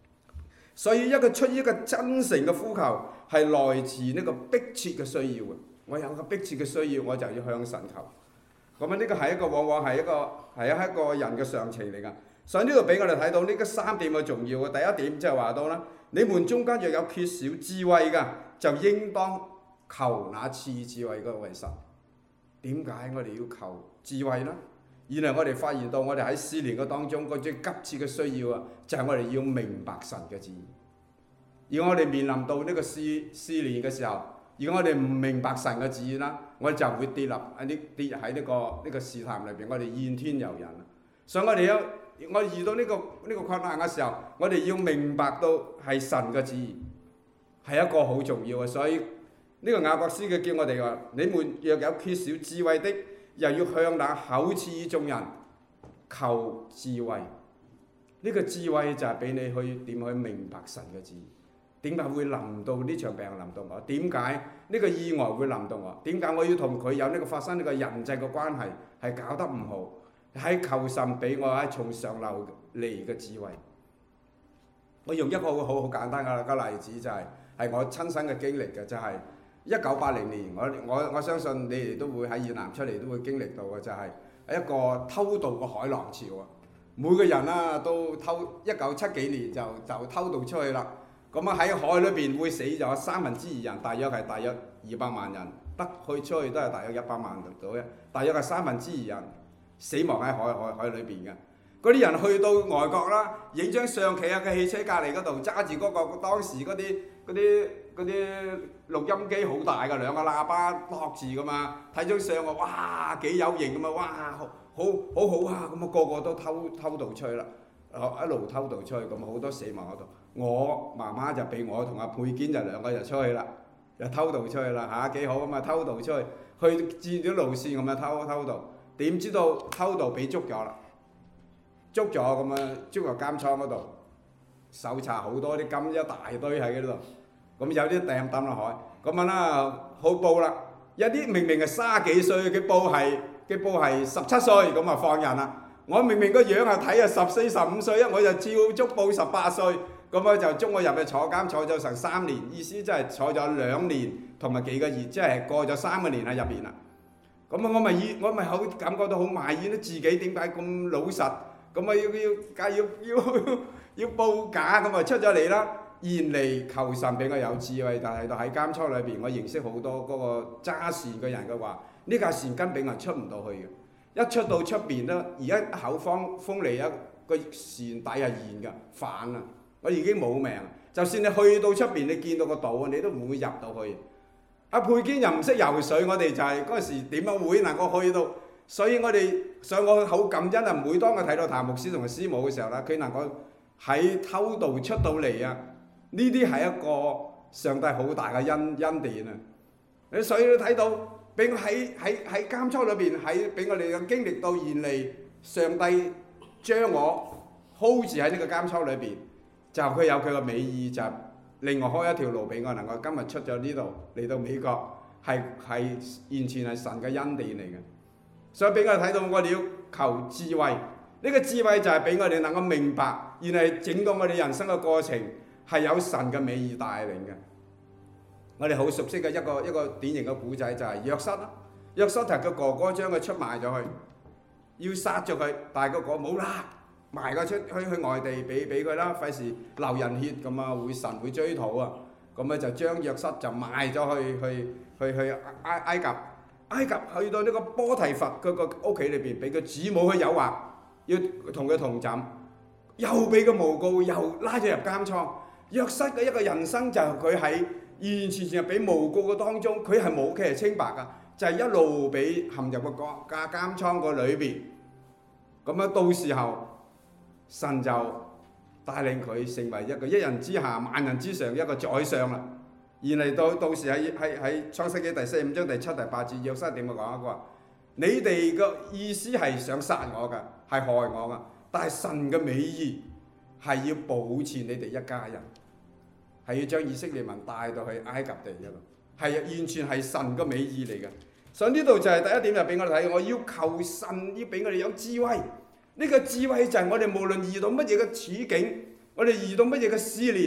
S5: 所以一個出於一個真誠嘅呼求，係來自呢個迫切嘅需要嘅。我有個迫切嘅需要，我就要向神求。咁呢個係一個往往係一個人嘅常情嚟㗎。所以呢度俾我哋睇到呢個3點嘅重要嘅。第一點就係話到啦，你們中間若有缺少智慧㗎，就應當求那賜智慧嗰位神。點解我哋要求智慧呢？原來我哋發現到我哋喺試煉嘅當中嗰種急切嘅需要啊，就係我哋要明白神嘅旨意。而我哋面臨到呢個試煉嘅時候，如果我哋唔明白神嘅旨意啦，我哋就會跌喺呢個試探裏邊，我哋怨天尤人。所以我遇到呢個困難嘅時候，我哋要明白到係神嘅旨意，係一個好重要嘅。所以呢個雅各書嘅叫我哋話：你們若有缺少智慧的，又要向那厚賜眾人求智慧。呢個智慧就係俾你去點去明白神嘅旨意。點解會臨到呢場病臨到我？點解呢個意外會臨到我？點解我要同佢有呢個發生呢個人際嘅關係係搞得唔好？喺求神俾我喺從上流嚟嘅智慧。我用一個好簡單嘅例子，就係我親身嘅經歷嘅，就係1980年，我相信你哋都會喺越南出嚟都會經歷到嘅，就係一個偷渡嘅海浪潮啊！每個人啦都偷，1970幾年就偷渡出去啦。咁啊喺海裏邊會死咗2/3人，大約200萬人，得去出去都係大約100萬度啫，大約係2/3人死亡喺海裏邊嘅。嗰啲人去到外國啦，影張相企喺個汽車隔離嗰度，揸住嗰個當時嗰啲錄音機好大嘅，2個喇叭托住噶嘛，睇張相話哇幾有型咁啊，哇好好啊，咁啊個個都偷渡出去啦，一路偷渡出去，咁好多死亡嗰度。我媽媽就俾我同阿佩堅就2個就出去啦，就偷渡出去啦嚇，幾好啊嘛，偷渡出去，去轉咗路線咁樣偷渡，點知道偷渡俾捉咗啦，捉咗咁啊，捉入監倉嗰度，搜查好多啲金一大堆喺嗰度，咁有啲抌落海，咁樣啦好報啦，有啲明明係30幾歲嘅報係17歲，咁啊放人啦。我明明個樣係睇啊14、15歲啊，我就照捉報18歲。咁我就捉我入去坐監，坐咗成3年，意思即係坐咗2年同埋幾個月，即係過咗3個年喺入邊啦。咁啊我咪好感覺到好埋怨自己點解咁老實，咁啊要報假，咁啊出咗嚟啦。現嚟求神俾我有智慧，但係喺監倉裏邊，我認識好多嗰個揸船嘅人嘅話，呢架船根本係出唔到去嘅。一出到出邊咧，而家口風嚟一個船底係現㗎，反啊！我已經冇命，就算你去到出邊，你見到個島，你都唔會入到去。阿佩堅又唔識游水，我哋就係嗰陣時點樣會能夠去到？所以我好感恩啊！每當我睇到譚牧師同埋師母嘅時候咧，佢能夠喺偷渡出到嚟啊！呢啲係一個上帝好大嘅恩典啊！所以你睇到俾我喺監倉裏邊，俾我哋嘅經歷到現嚟，上帝將我 hold 住喺呢個監倉裏邊。就佢有佢嘅美意，就另外開一條路俾我，能夠今日出咗呢度嚟到美國，係完全係神嘅恩典嚟嘅。所以俾我哋睇到，我哋要求智慧。呢個智慧就係俾我哋能夠明白，原來整個我哋人生嘅過程係有神嘅美意帶領嘅。我哋好熟悉嘅一個典型嘅古仔就係約瑟啦。約瑟係個哥哥將佢出賣咗去，要殺咗佢，但係個哥冇啦。賣佢出去外地俾佢啦，費事流人血咁啊，神會追討啊，咁啊就將約瑟就賣咗去埃及。埃及去到呢個波提佛嗰個屋企裏邊，俾佢主母去誘惑，要同佢同枕，又俾佢誣告，又拉咗入監倉。約瑟嘅一個人生就係佢喺完全係俾誣告嘅當中，佢係清白㗎，就係一路俾陷入個監倉個裏邊。咁啊，到時候神就帶領佢成為一個一人之下萬人之上一個宰相啦。而嚟到時喺創世記第45章第7、第8節，約瑟點講啊？佢話：你哋嘅意思係想殺我㗎，係害我㗎，但係神嘅美意係要保存你哋一家人，係要將以色列民帶到去埃及地㗎咯，係完全係神嘅美意嚟嘅。所以呢度就係第一點，就俾我哋睇，我要求神要俾我哋有智慧。呢個智慧就係我哋無論遇到乜嘢嘅處境，我哋遇到乜嘢嘅試煉，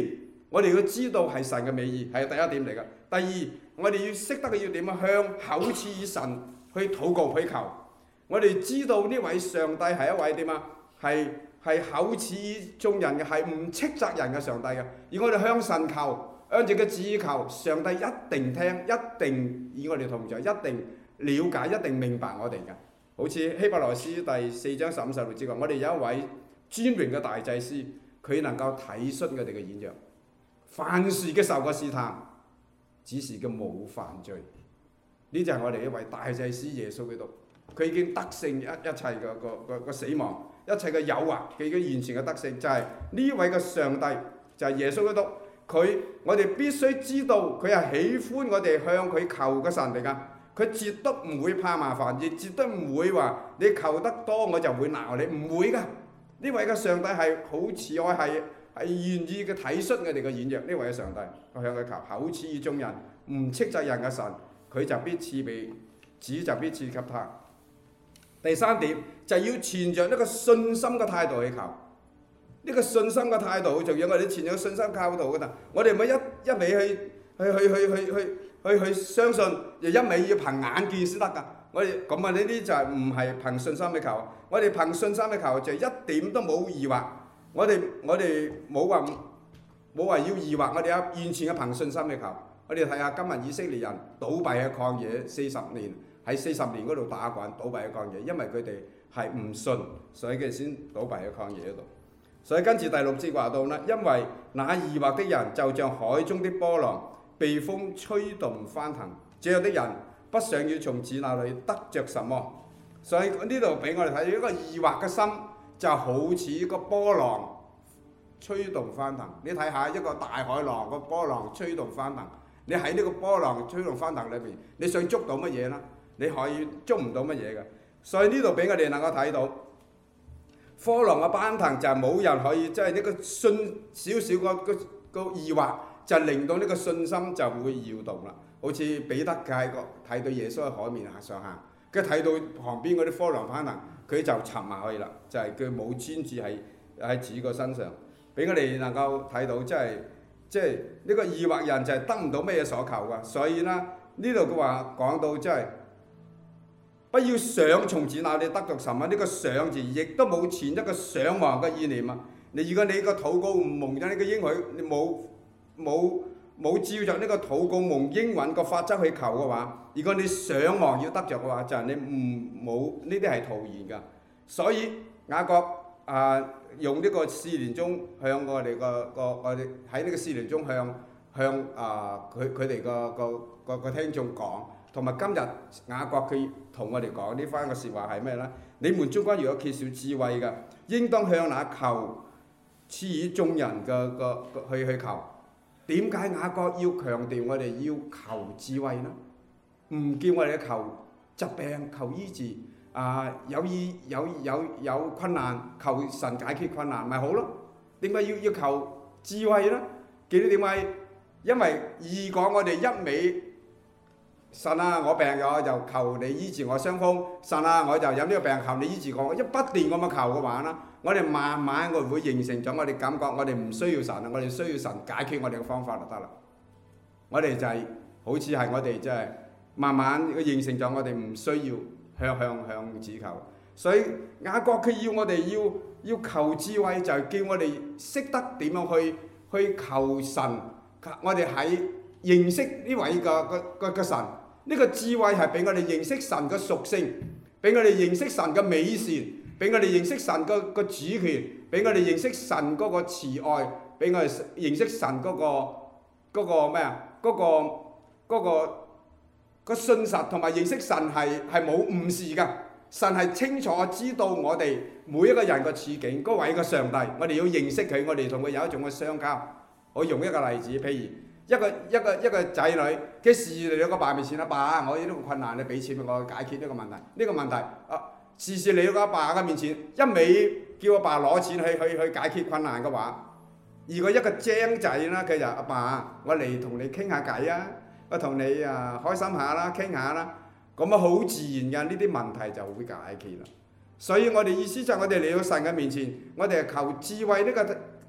S5: 我哋要知道係神嘅美意，係第一點嚟嘅。第二，我哋要識得要點樣向口似神去禱告去求。我哋知道呢位上帝係一位點啊？係口似眾人嘅，係唔斥責人嘅上帝嘅。而我哋向神求，按住嘅旨意求，上帝一定聽，一定與我哋同在，一定了解，一定明白我哋嘅。好似希伯來書第4章15、16節講，我哋有一位尊榮嘅大祭司，佢能夠體恤我哋嘅軟弱，凡事嘅受過試探，只是佢冇犯罪。呢就係我哋一位大祭司耶穌基督，佢已經得勝一切嘅死亡，一切嘅誘惑，佢已經完全嘅得勝。就係呢位嘅上帝，就係耶穌基督。我哋必須知道佢係喜歡我哋向佢求嘅神嚟㗎。佢絕對唔會怕麻煩，亦絕對唔會話你求得多我就會鬧你，唔會㗎。呢位嘅上帝係好慈愛，係願意嘅體恤我哋嘅軟弱。呢位嘅上帝，我向佢求，口似眾人，唔斥責人嘅神，佢就必賜俾，主就必賜給他。第三點就要存着一個信心嘅態度去求。呢個信心嘅態度好重要，我哋存有信心教導㗎。我哋唔係一味去相信，又一味要憑眼見先得㗎。我哋咁啊，呢啲就係唔係憑信心去求。我哋憑信心去求就一點都冇疑惑。我哋冇話要疑惑，我哋有完全嘅憑信心去求。我哋睇下今日以色列人倒閉喺曠野40年，喺40年嗰度打滾，倒閉喺曠野，因為佢哋係唔信，所以佢先倒閉喺曠野嗰度。所以跟住第6節話到啦，因為那疑惑的人就像海中的波浪，被風吹動翻騰，這樣的人不想要從主那裏得着什麼。所以呢度俾我哋睇到一個疑惑嘅心，就好似個波浪吹動翻騰。你睇下一個大海浪，個波浪吹動翻騰，你喺呢個波浪吹動翻騰裏邊，你想捉到乜嘢啦？你可以捉唔到乜嘢嘅。所以呢度俾我哋能夠睇到，波浪嘅翻騰就係冇人可以，即係呢個信少少個疑惑，就令到呢個信心就會搖動啦。好似彼得佢睇到耶穌喺海面上行，佢睇到旁邊嗰啲波浪翻騰，佢就沉埋去啦。就係佢冇專注喺主個身上，俾我哋能夠睇到，即係呢個疑惑人就係得唔到咩嘢所求㗎。所以呢度嘅話講到即係不要想從主那裏得着什麼，呢個想字亦都冇存一個想望嘅意念啊！如果你個禱告唔蒙咗呢個應許，你冇照着呢個禱告蒙應允個法則去求嘅話，如果你想望要得着嘅話，就係你冇呢啲係徒然㗎。所以雅各用呢個試煉中向我哋我哋喺呢個試煉中向佢哋個聽眾講。同埋今日雅各佢同我哋講呢番嘅説話係咩呢？你們中間如果缺少智慧嘅，應當向那求賜予眾人嘅去求。點解雅各要強調我哋要求智慧呢？唔叫我哋求疾病、求醫治有困難求神解決困難咪好咯？點解要求智慧呢？記得點解？因為如果我哋一味神啊，我病咗就求你醫治我傷風。神啊，我就有呢個病，求你醫治我。一不斷咁樣求嘅話啦，我哋慢慢會形成咗我哋感覺，我哋唔需要神啦，我哋需要神解決我哋嘅方法就得啦。我哋就係好似係我哋即係慢慢形成咗，我哋唔需要向主求。所以雅各佢要我哋要求智慧，就係叫我哋識得點樣去求神。我哋喺認識呢位嘅神。呢個智慧係俾我哋認識神嘅屬性，俾我哋認識神嘅美善，俾我哋認識神個主權，俾我哋認識神嗰個慈愛，俾我哋認識神嗰個咩啊？個信實，同埋認識神係冇誤事㗎。神係清楚知道我哋每一個人嘅處境，嗰位嘅上帝，我哋要認識佢，我哋同佢有一種嘅相交。我用一個例子，譬如一個仔女，佢時嚟到個爸面前，阿爸，我有呢個困難，你俾錢俾我解決呢個問題。呢個問題時嚟到個阿爸嘅面前，一味叫阿爸攞錢去解決困難嘅話，如果一個精仔啦，佢就阿爸，我嚟同你傾下偈啊，我同你開心下啦，傾下啦，咁好自然嘅，呢啲問題就會解決啦。所以我哋意思就係我哋嚟到神嘅面前，我哋係求智慧呢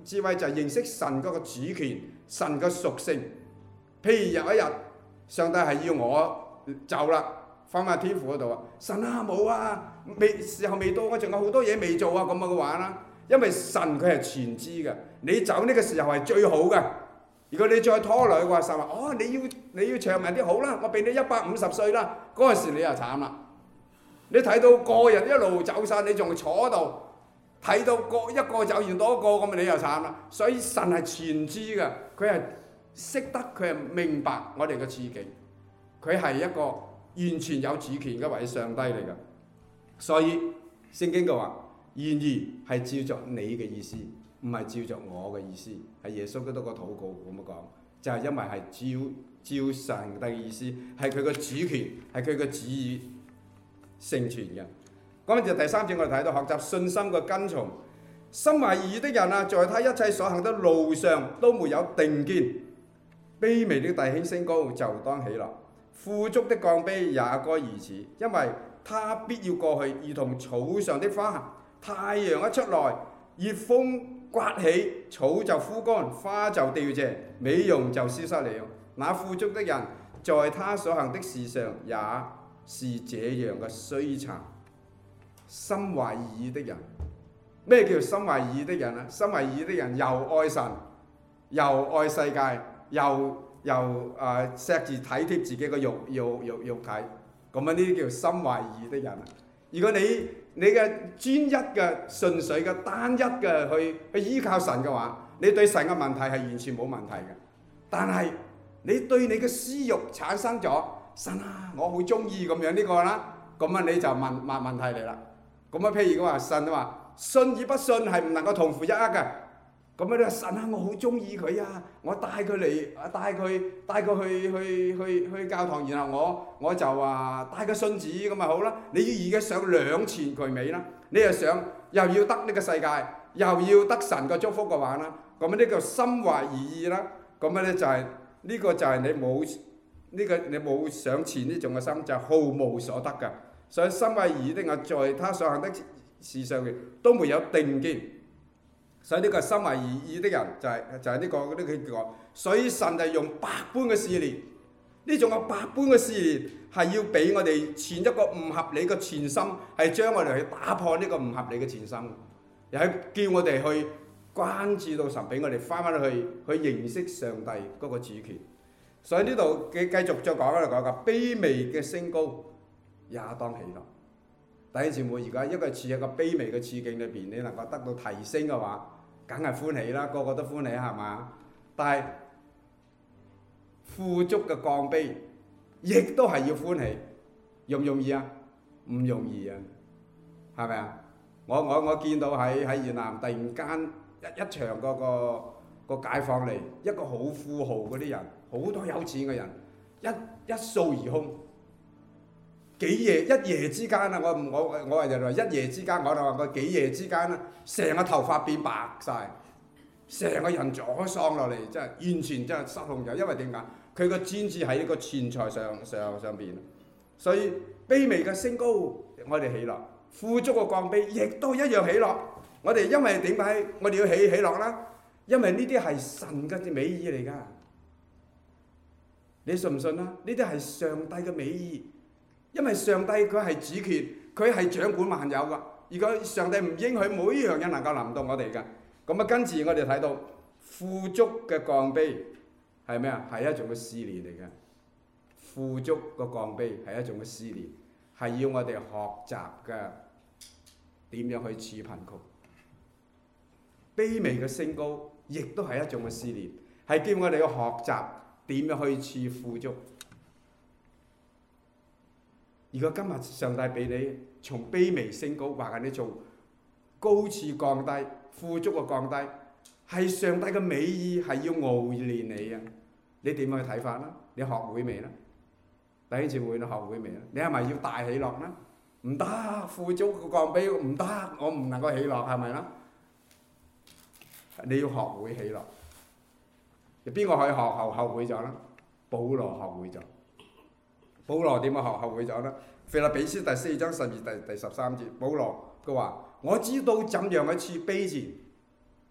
S5: 智慧就係認識神嗰個主權、神嘅屬性。譬如有一日，上帝係要我走啦，翻返天父嗰度啊，神啊冇啊，時候未到，我仲有好多嘢未做啊，咁嘅話啦。因為神佢係全知嘅，你走呢個時候係最好嘅。如果你再拖累嘅話，神話哦你要長命啲好啦，我俾你150歲啦，嗰陣時你又慘啦。你睇到個人一路走晒，你仲坐喺度睇到一個走完多個咁，你又慘啦。所以神係全知嘅，佢係識得，佢係明白我哋嘅處境，佢係一個完全有主權嘅位上帝嚟嘅。所以聖經嘅話，然而係照着你嘅意思，唔係照着我嘅意思，係耶穌基督個禱告咁樣講，就係因為係照上帝嘅意思，係佢嘅主權，係佢嘅旨意成全嘅。咁就第三節我哋睇到學習信心嘅跟從，心懷二意的人啊，在他一切所行的路上都沒有定見。卑微的弟兄升高就當喜樂，富足的降卑也該如此，因為他必要過去，如同草上的花。太陽一出來，熱風刮起，草就枯乾，花就掉謝，美容就消失了。那富足的人，在他所行的事上也是這樣嘅衰殘。心懷二意的人，咩叫心懷二意的人啊？心懷二意的人又愛神，又愛世界，又錫住體貼自己嘅肉體，咁啊呢啲叫心懷二意的人。如果你嘅專一嘅、純粹嘅、單一嘅去依靠神嘅話，你對神嘅問題係完全冇問題嘅。但係你對你嘅私欲產生咗，神啊，我好中意咁樣呢個啦，咁啊你就問題嚟啦。咁啊譬如佢話神話信與不信係唔能夠同負一軛嘅。咁啊你話神啊，我好中意佢啊，我帶佢去教堂，然後我就帶佢信主咁咪好啦。你而家想兩全其美啦，你又想又要得呢個世界，又要得神嘅祝福嘅話啦，咁呢個心懷二意啦。咁咧就係呢個就係你冇上前呢種嘅心，就係毫無所得嘅。所以心懷二意的人，在他所行的事上面都沒有定見。所以呢個心懷二意的人就係呢個叫。所以神就用百般嘅試煉，呢種嘅百般嘅試煉係要俾我哋存一個唔合理嘅存心，係將我哋去打破呢個唔合理嘅存心，又係叫我哋去關注到神，俾我哋翻去認識上帝嗰個主權。所以呢度繼續再講一個卑微嘅升高也當喜樂。弟兄姊妹，而家一個處喺個卑微嘅處境裏邊，你能夠得到提升嘅話，梗係歡喜啦，個個都歡喜係嘛？但係富足嘅降卑，亦都係要歡喜，容唔容易啊？唔容易啊，係咪啊？我見到喺越南突然間一場個解放嚟，一個好富豪嗰啲人，好多有錢嘅人，一掃而空。一夜之間啊！我話人話一夜之間，我就話佢幾夜之間啦，成個頭髮變白晒，成個人左喪落嚟，真係完全真係失控咗。因為點解？佢個專注喺呢個錢財上邊，所以卑微嘅升高，我哋喜樂；富足嘅降卑，亦都一樣喜樂。我哋因為點解我哋要喜樂啦？因為呢啲係神嘅美意嚟㗎。你信唔信啊？呢啲係上帝嘅美意。因為上帝佢係主權，佢係掌管萬有㗎。如果上帝唔應許每一樣嘢能夠臨到我哋㗎，咁啊跟住我哋睇到富足嘅降卑係咩啊？係一種嘅試煉嚟嘅。富足嘅降卑係一種嘅試煉，係要我哋學習嘅點樣去處貧窮。卑微嘅升高，亦都係一種嘅試煉，係叫我哋要學習點樣去處富足。如果今日上帝俾你從卑微升高，話緊你做高處降低、富足嘅降低，係上帝嘅美意，係要熬練你啊！你點樣去睇法啦？你學會未啦？弟兄姊妹，你學會未啦？你係咪要大喜樂啦？唔得，富足嘅降卑唔得，我唔能夠喜樂，係咪啦？你要學會喜樂。邊個可以學會咗啦？保羅學會咗。保羅點樣學會咗呢？腓立比書第4章12第13節，保羅佢話：我知道怎樣去處卑賤，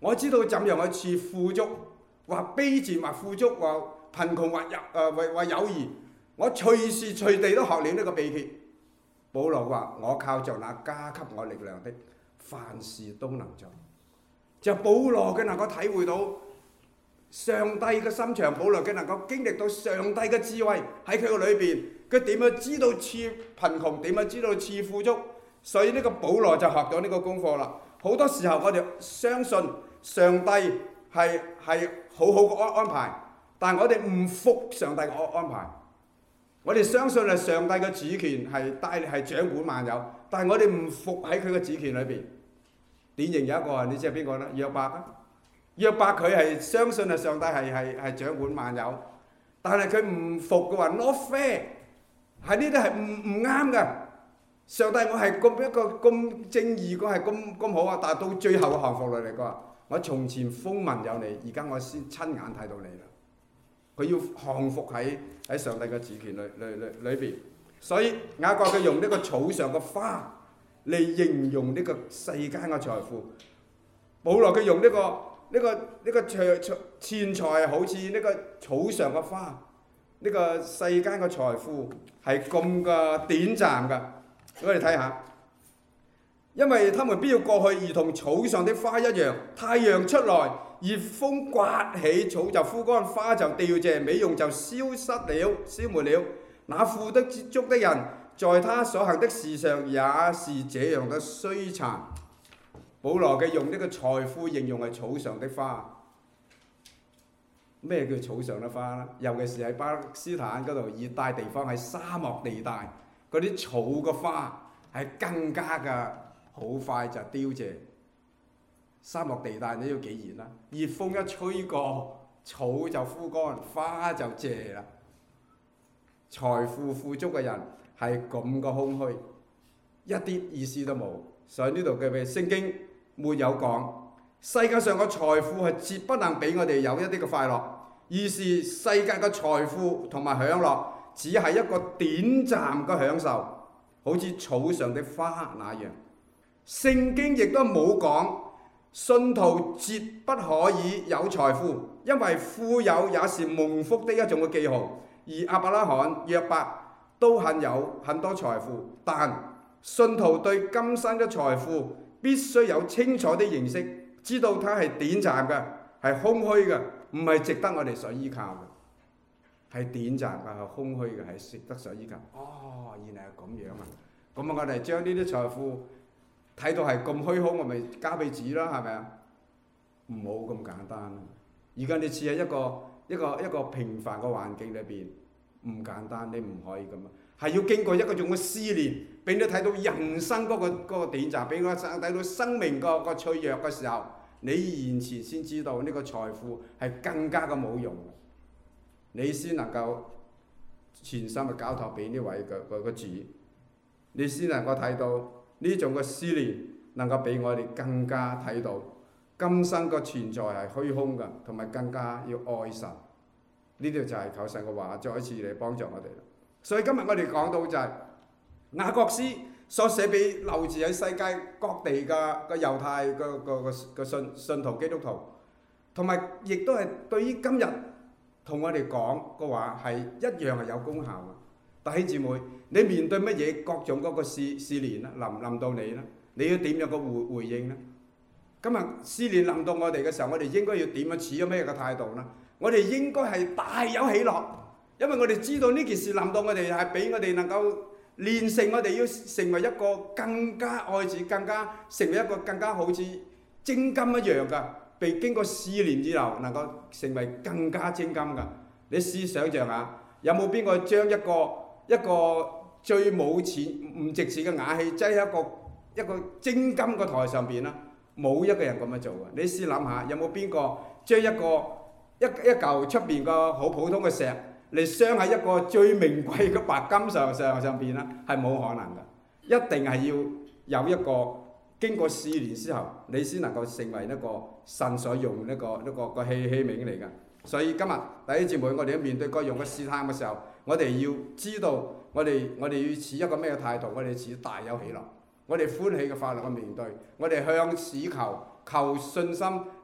S5: 我知道怎樣去賜富足，或卑賤，或富足，或貧窮，或友誼。我隨時隨地都學了呢個秘訣。保羅話：我靠着那加給我力量的，凡事都能做。就保羅佢能夠體會到上帝嘅心腸，保羅佢能夠經歷到上帝嘅智慧喺佢個裏邊，佢點樣知道賜貧窮，點樣知道賜富足。所以呢個保羅就學咗呢個功課啦。好多時候我哋相信上帝係好好嘅安排，但係我哋唔服上帝嘅安排。我哋相信係上帝嘅主權係掌管萬有，但係我哋唔服喺佢嘅主權裏邊。典型有一個，你知係邊個咧？約伯啊！約伯佢係相信係上帝係掌管萬有，但係佢唔服嘅話 ，not fair， 係呢啲係唔啱嘅。上帝我係咁一個咁正義，我係咁好啊！但係到最後嘅降服落嚟，佢話：我從前風聞有你，而家我先親眼睇到你啦。佢要降服喺上帝嘅主權裏邊，所以雅各佢用呢個草上嘅花嚟形容呢個世間嘅財富。保羅佢用呢個錢財好似呢個草上嘅花，呢個世間嘅財富係咁嘅短暫㗎。我哋睇下，因為他們必要過去，如同草上的花一樣。太陽出來，熱風刮起，草就枯乾，花就凋謝，美容就消沒了。那富得足的人，在他所行的事上也是這樣的衰殘。保羅嘅用呢個財富形容係草上的花。咩叫草上的花呢？尤其是喺巴勒斯坦嗰度熱帶地方，喺沙漠地帶，嗰啲草嘅花係更加嘅好快就凋謝。沙漠地帶你要幾熱啦？熱風一吹過，草就枯乾，花就謝啦。財富富足嘅人係咁個空虛，一啲意思都冇。所以呢度嘅聖經沒有講世界上嘅財富係絕不能俾我哋有一啲嘅快樂，而是世界嘅財富同埋享樂只係一個短暫嘅享受，好似草上的花那樣。聖經亦都冇講信徒絕不可以有財富，因為富有也是蒙福的一種嘅記號。而亞伯拉罕、約伯都有很多財富，但信徒對今生嘅財富必須有清楚的認識，知道它係短暫嘅，係空虛嘅，唔係值得我哋所依靠嘅，係短暫嘅，係空虛嘅，係值得所依靠。哦，原來係咁樣啊！咁啊，我哋將呢啲財富睇到係咁虛空，我咪交俾主啦，係咪啊？唔好咁簡單。而家你似喺一個平凡嘅環境裏邊，唔簡單，你唔可以咁啊！係要經過一個種嘅試煉，俾你睇到人生嗰個短暫，俾我睇到生命個脆弱嘅時候，你現前先知道呢個財富係更加嘅冇用，你先能夠全心嘅交託俾呢位個主，你先能夠睇到呢種嘅試煉，能夠俾我哋更加睇到今生個存在係虛空嘅，同埋更加要愛神。呢度就係求神嘅話再一次嚟幫助我哋啦。所以今日我哋講到就係雅各書所寫俾流住喺世界各地嘅猶太嘅信徒基督徒，同埋亦都係對於今日同我哋講嘅話係一樣係有功效嘅。弟兄姊妹，你面對乜嘢各種嗰個試煉啦，臨到你啦，你要點樣個回應呢？今日試煉臨到我哋嘅時候，我哋應該要點樣持咗咩嘅態度呢？我哋應該係大有喜樂，因為我哋知道呢件事臨到我哋係俾我哋能夠練成，我哋要成為一個更加愛主，更加成為一個更加好似精金一樣嘅，被經過試煉之後能夠成為更加精金嘅。你試想像下，有冇邊個將一個最冇錢唔值錢嘅瓦器擠喺一個精金嘅台上邊啦？冇一個人咁樣做嘅。你試諗下，有冇邊個將一嚿出邊個好普通嘅石嚟鑲喺一個最名貴嘅白金上邊啦？係冇可能嘅，一定係要有一個經過試煉之後，你先能夠成為一個神所用一個器皿嚟㗎。所以今日弟兄姊妹，我哋喺面對各樣嘅試探嘅時候，我哋要知道我哋要持一個咩態度？我哋持大有喜樂，我哋歡喜嘅快樂去面對，我哋向主求信心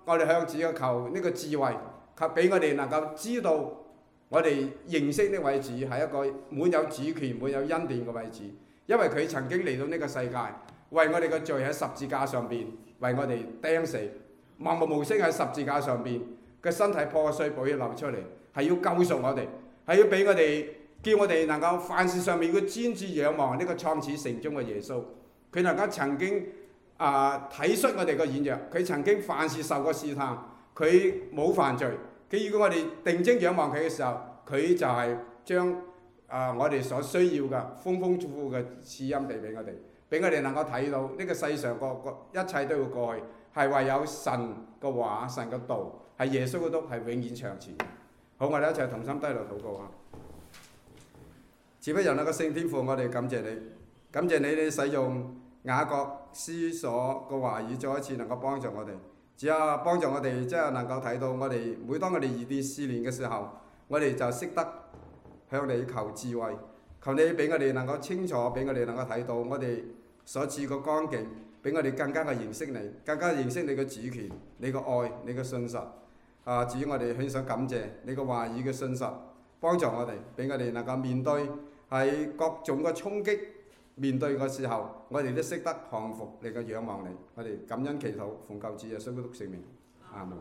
S5: 我哋向主求呢個智慧，及俾我哋能夠知道我哋認識呢位主係一個滿有主權、滿有恩典嘅位主，因為佢曾經嚟到呢個世界，為我哋嘅罪喺十字架上邊為我哋釘死，默無聲喺十字架上邊嘅身體破碎寶血流出嚟，係要救贖我哋，係要俾我哋叫我哋能夠凡事上面要專注仰望呢個創始成終嘅耶穌。佢能夠曾經體恤我哋嘅軟弱，佢曾經凡事受過試探，佢冇犯罪。佢如果我哋定睛仰望佢嘅時候，佢就係將我哋所需要嘅豐豐富富嘅賜恩俾我哋，俾我哋能夠睇到呢個世上個一切都要過去，係唯有神嘅話、神嘅道係耶穌基督係永遠長存。好，我哋一齊同心低頭禱告啊！賜福人類嘅聖天父，我哋感謝你，感謝你使用雅各書所個話語，再一次能夠幫助我哋。主啊，幫助我哋，即係能夠睇到我哋每當我哋遇見試煉嘅時候，我哋就識得向你求智慧，求你俾我哋能夠清楚，俾我哋能夠睇到我哋所處個光景，俾我哋更加嘅認識你，更加認識你嘅主權、你嘅愛、你嘅信實。至於我哋很想感謝你嘅話語嘅信實，幫助我哋，俾我哋能夠面對係各種嘅衝擊。面對嘅時候，我哋都識得降服你嘅仰望你，我哋感恩祈禱，奉救主耶穌基督聖名，阿門。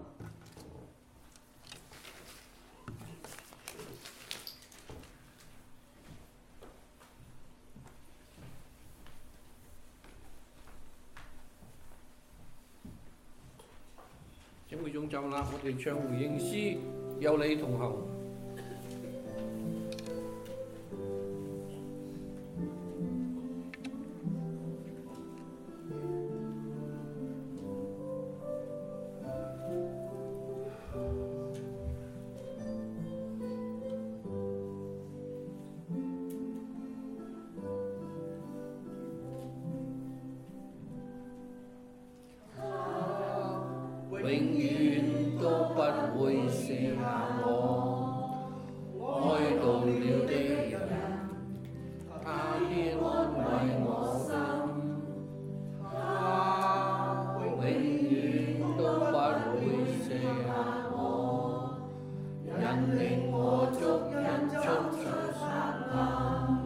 S3: 請會眾站立，我哋唱回應詩，有你同行。永遠都不會捨下我，哀悼了的人，他必安慰我心。他永遠都不會捨下我，引領我足印出黑暗。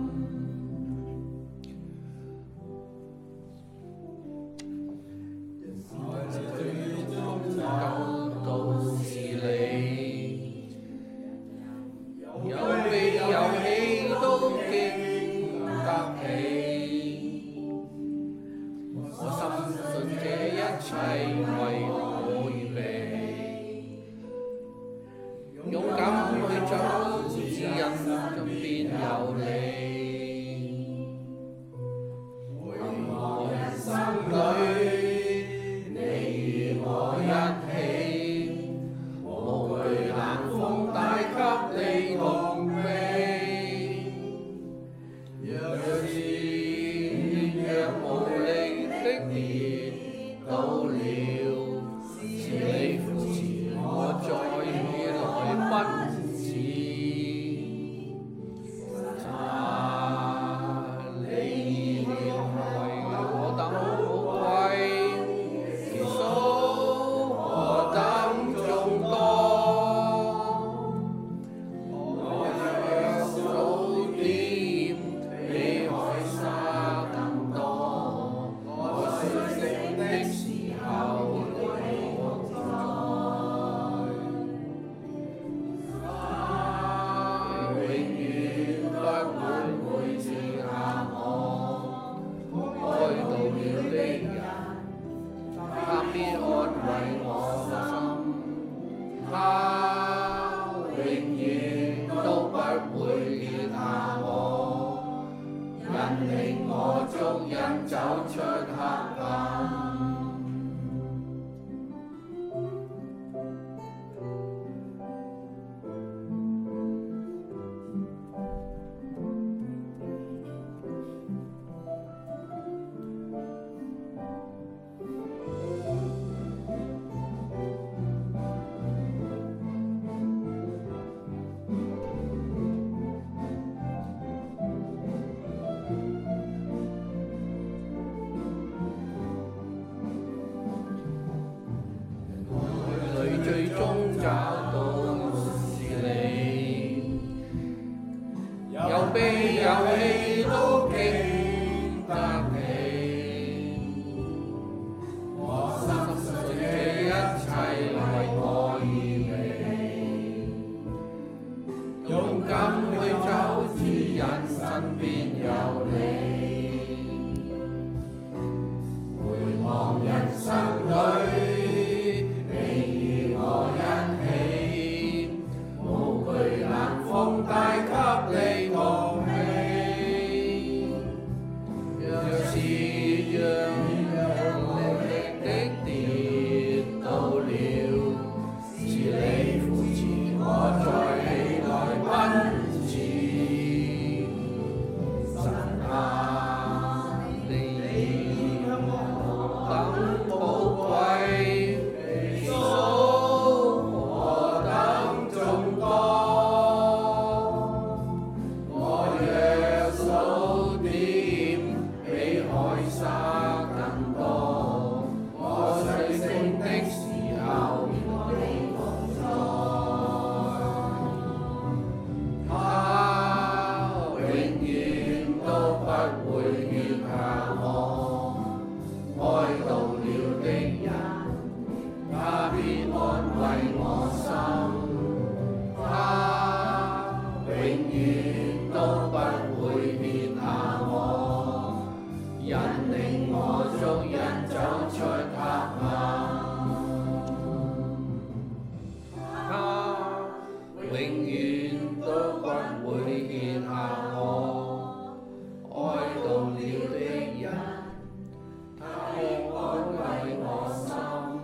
S3: 找到是你，有悲有喜都經得起。我深信這一切為我預備，勇敢去走，主人身邊有你。回望人生裏，你與我一起，無懼冷風帶給你同喜。若是讓無力的跌倒了，是你扶持我再起來奔前。神啊，你等寶貴，數何等眾多。我若數點，比海沙更多。我睡醒的時候，原來你同在。他永遠都不會撇下我。愛到了的人，他必安慰我心。他永遠都不會撇下我，引領我逐日走出黑暗。他永遠都不會撇下我，愛到了的人。他必安慰我心，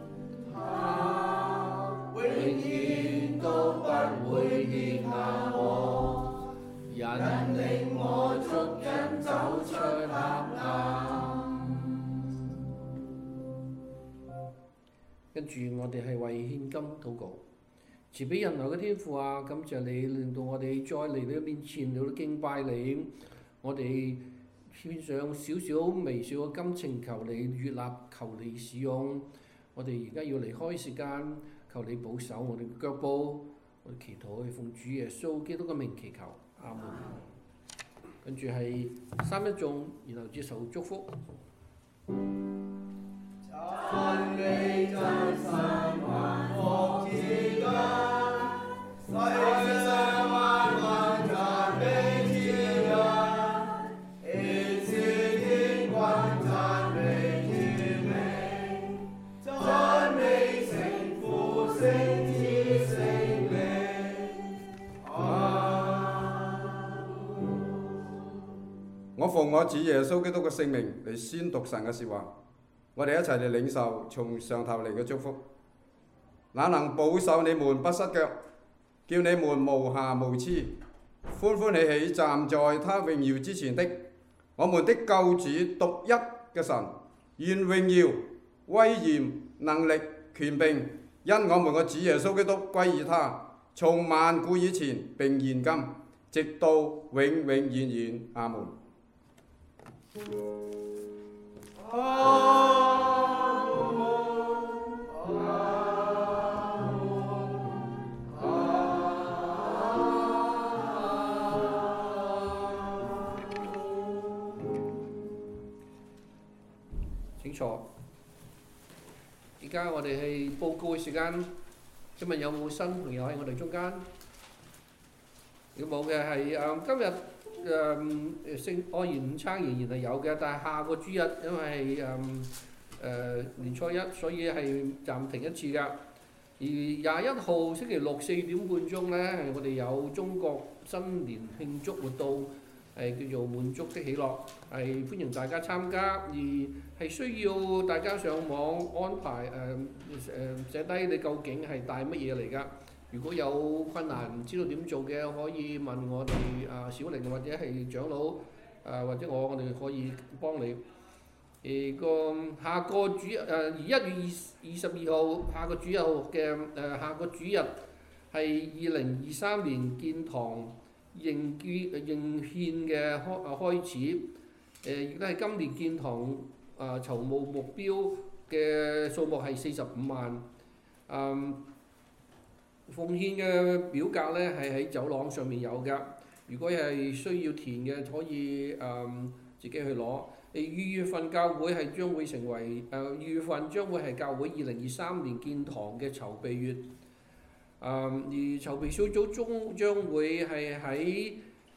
S3: 他永遠都不會撇下我，引領我逐日走出黑暗。跟住我哋係為獻金禱告，慈悲仁愛嘅天父啊，感謝你令到我哋再嚟你面前嚟到敬拜你，我哋獻上少少微小嘅金情，求你悅納，求你使用。我哋而家要離開時間，求你保守我哋嘅腳步。我哋祈禱，奉主耶穌基督嘅名祈求，阿門。跟住係三一頌，然後接受祝福。
S4: 讚美真神萬福之家，世上萬民讚美主人，天使天君讚美主名，讚美聖父聖子聖靈。
S5: 我奉我主耶穌基督嘅聖名嚟宣讀神嘅説話。我哋一齊嚟領受從上頭嚟嘅祝福，那能保守你們不失腳，叫你們無瑕無疵，歡歡喜喜站在他榮耀之前的，我們的救主獨一嘅神，願榮耀、威嚴、能力、權柄，因我們嘅主耶穌基督歸於他，從萬古以前並現今，直到永永遠遠。阿門。
S3: 請坐。而家我哋係報告嘅時間，今日有冇新朋友喺我哋中間？如果冇嘅係今日聖安然午餐仍然係有嘅，但係下個主日因為係年初一，所以係暫停一次㗎。而21號星期六4點半鐘呢，我哋有中國新年慶祝活動，係叫做滿足的喜樂，係歡迎大家參加，而係需要大家上網安排寫低你究竟係帶乜嘢嚟㗎。如果有困難唔知道點做嘅，可以問我哋小玲或者係長老或者我哋可以幫你。下個主日1月22號下個主日嘅下個主日係2023年建堂認獻嘅開始，亦都係今年建堂籌募目標嘅數目係45萬。 奉獻嘅表格呢係喺走廊上面有㗎。如果係需要填嘅，可以自己去攞。2月份教會係將會成為2月份將會係教會2023年建堂嘅籌備月。而籌備小組將會係喺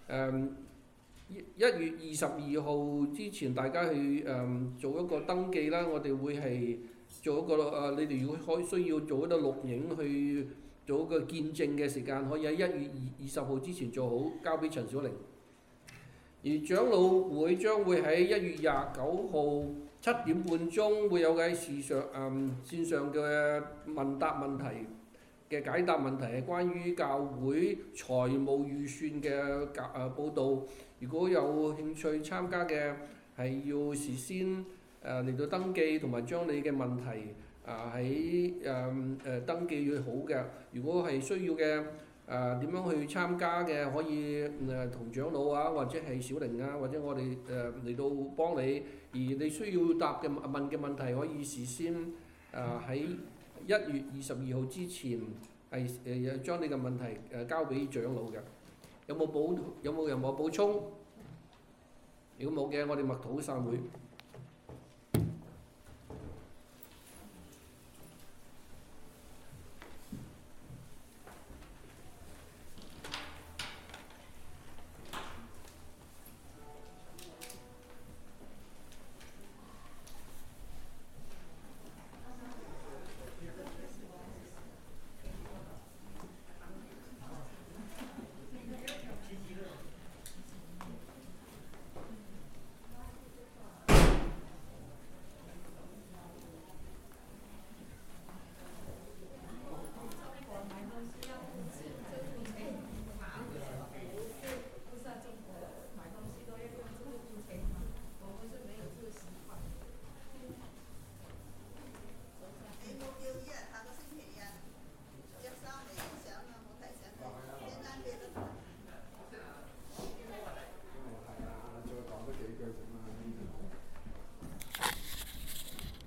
S3: 1月22號之前，大家去做一個登記啦。我哋會係做一個你哋如果需要做一個錄影去做一個見證嘅時間，可以喺1月20號之前做好，交俾陳小玲。而長老會將會喺1月29號7點半鐘會有嘅線上嘅問答問題嘅解答問題，係關於教會財務預算嘅報導。如果有興趣參加嘅，係要事先嚟到登記，同埋將你嘅問題喺登記要好嘅。如果係需要嘅點樣去參加嘅，可以同長老啊，或者係小玲啊，或者我哋嚟到幫你。而你需要問嘅問題，可以事先喺1月22號之前係將你嘅問題交俾長老嘅。有冇人補充？如果冇嘅，我哋默禱散會。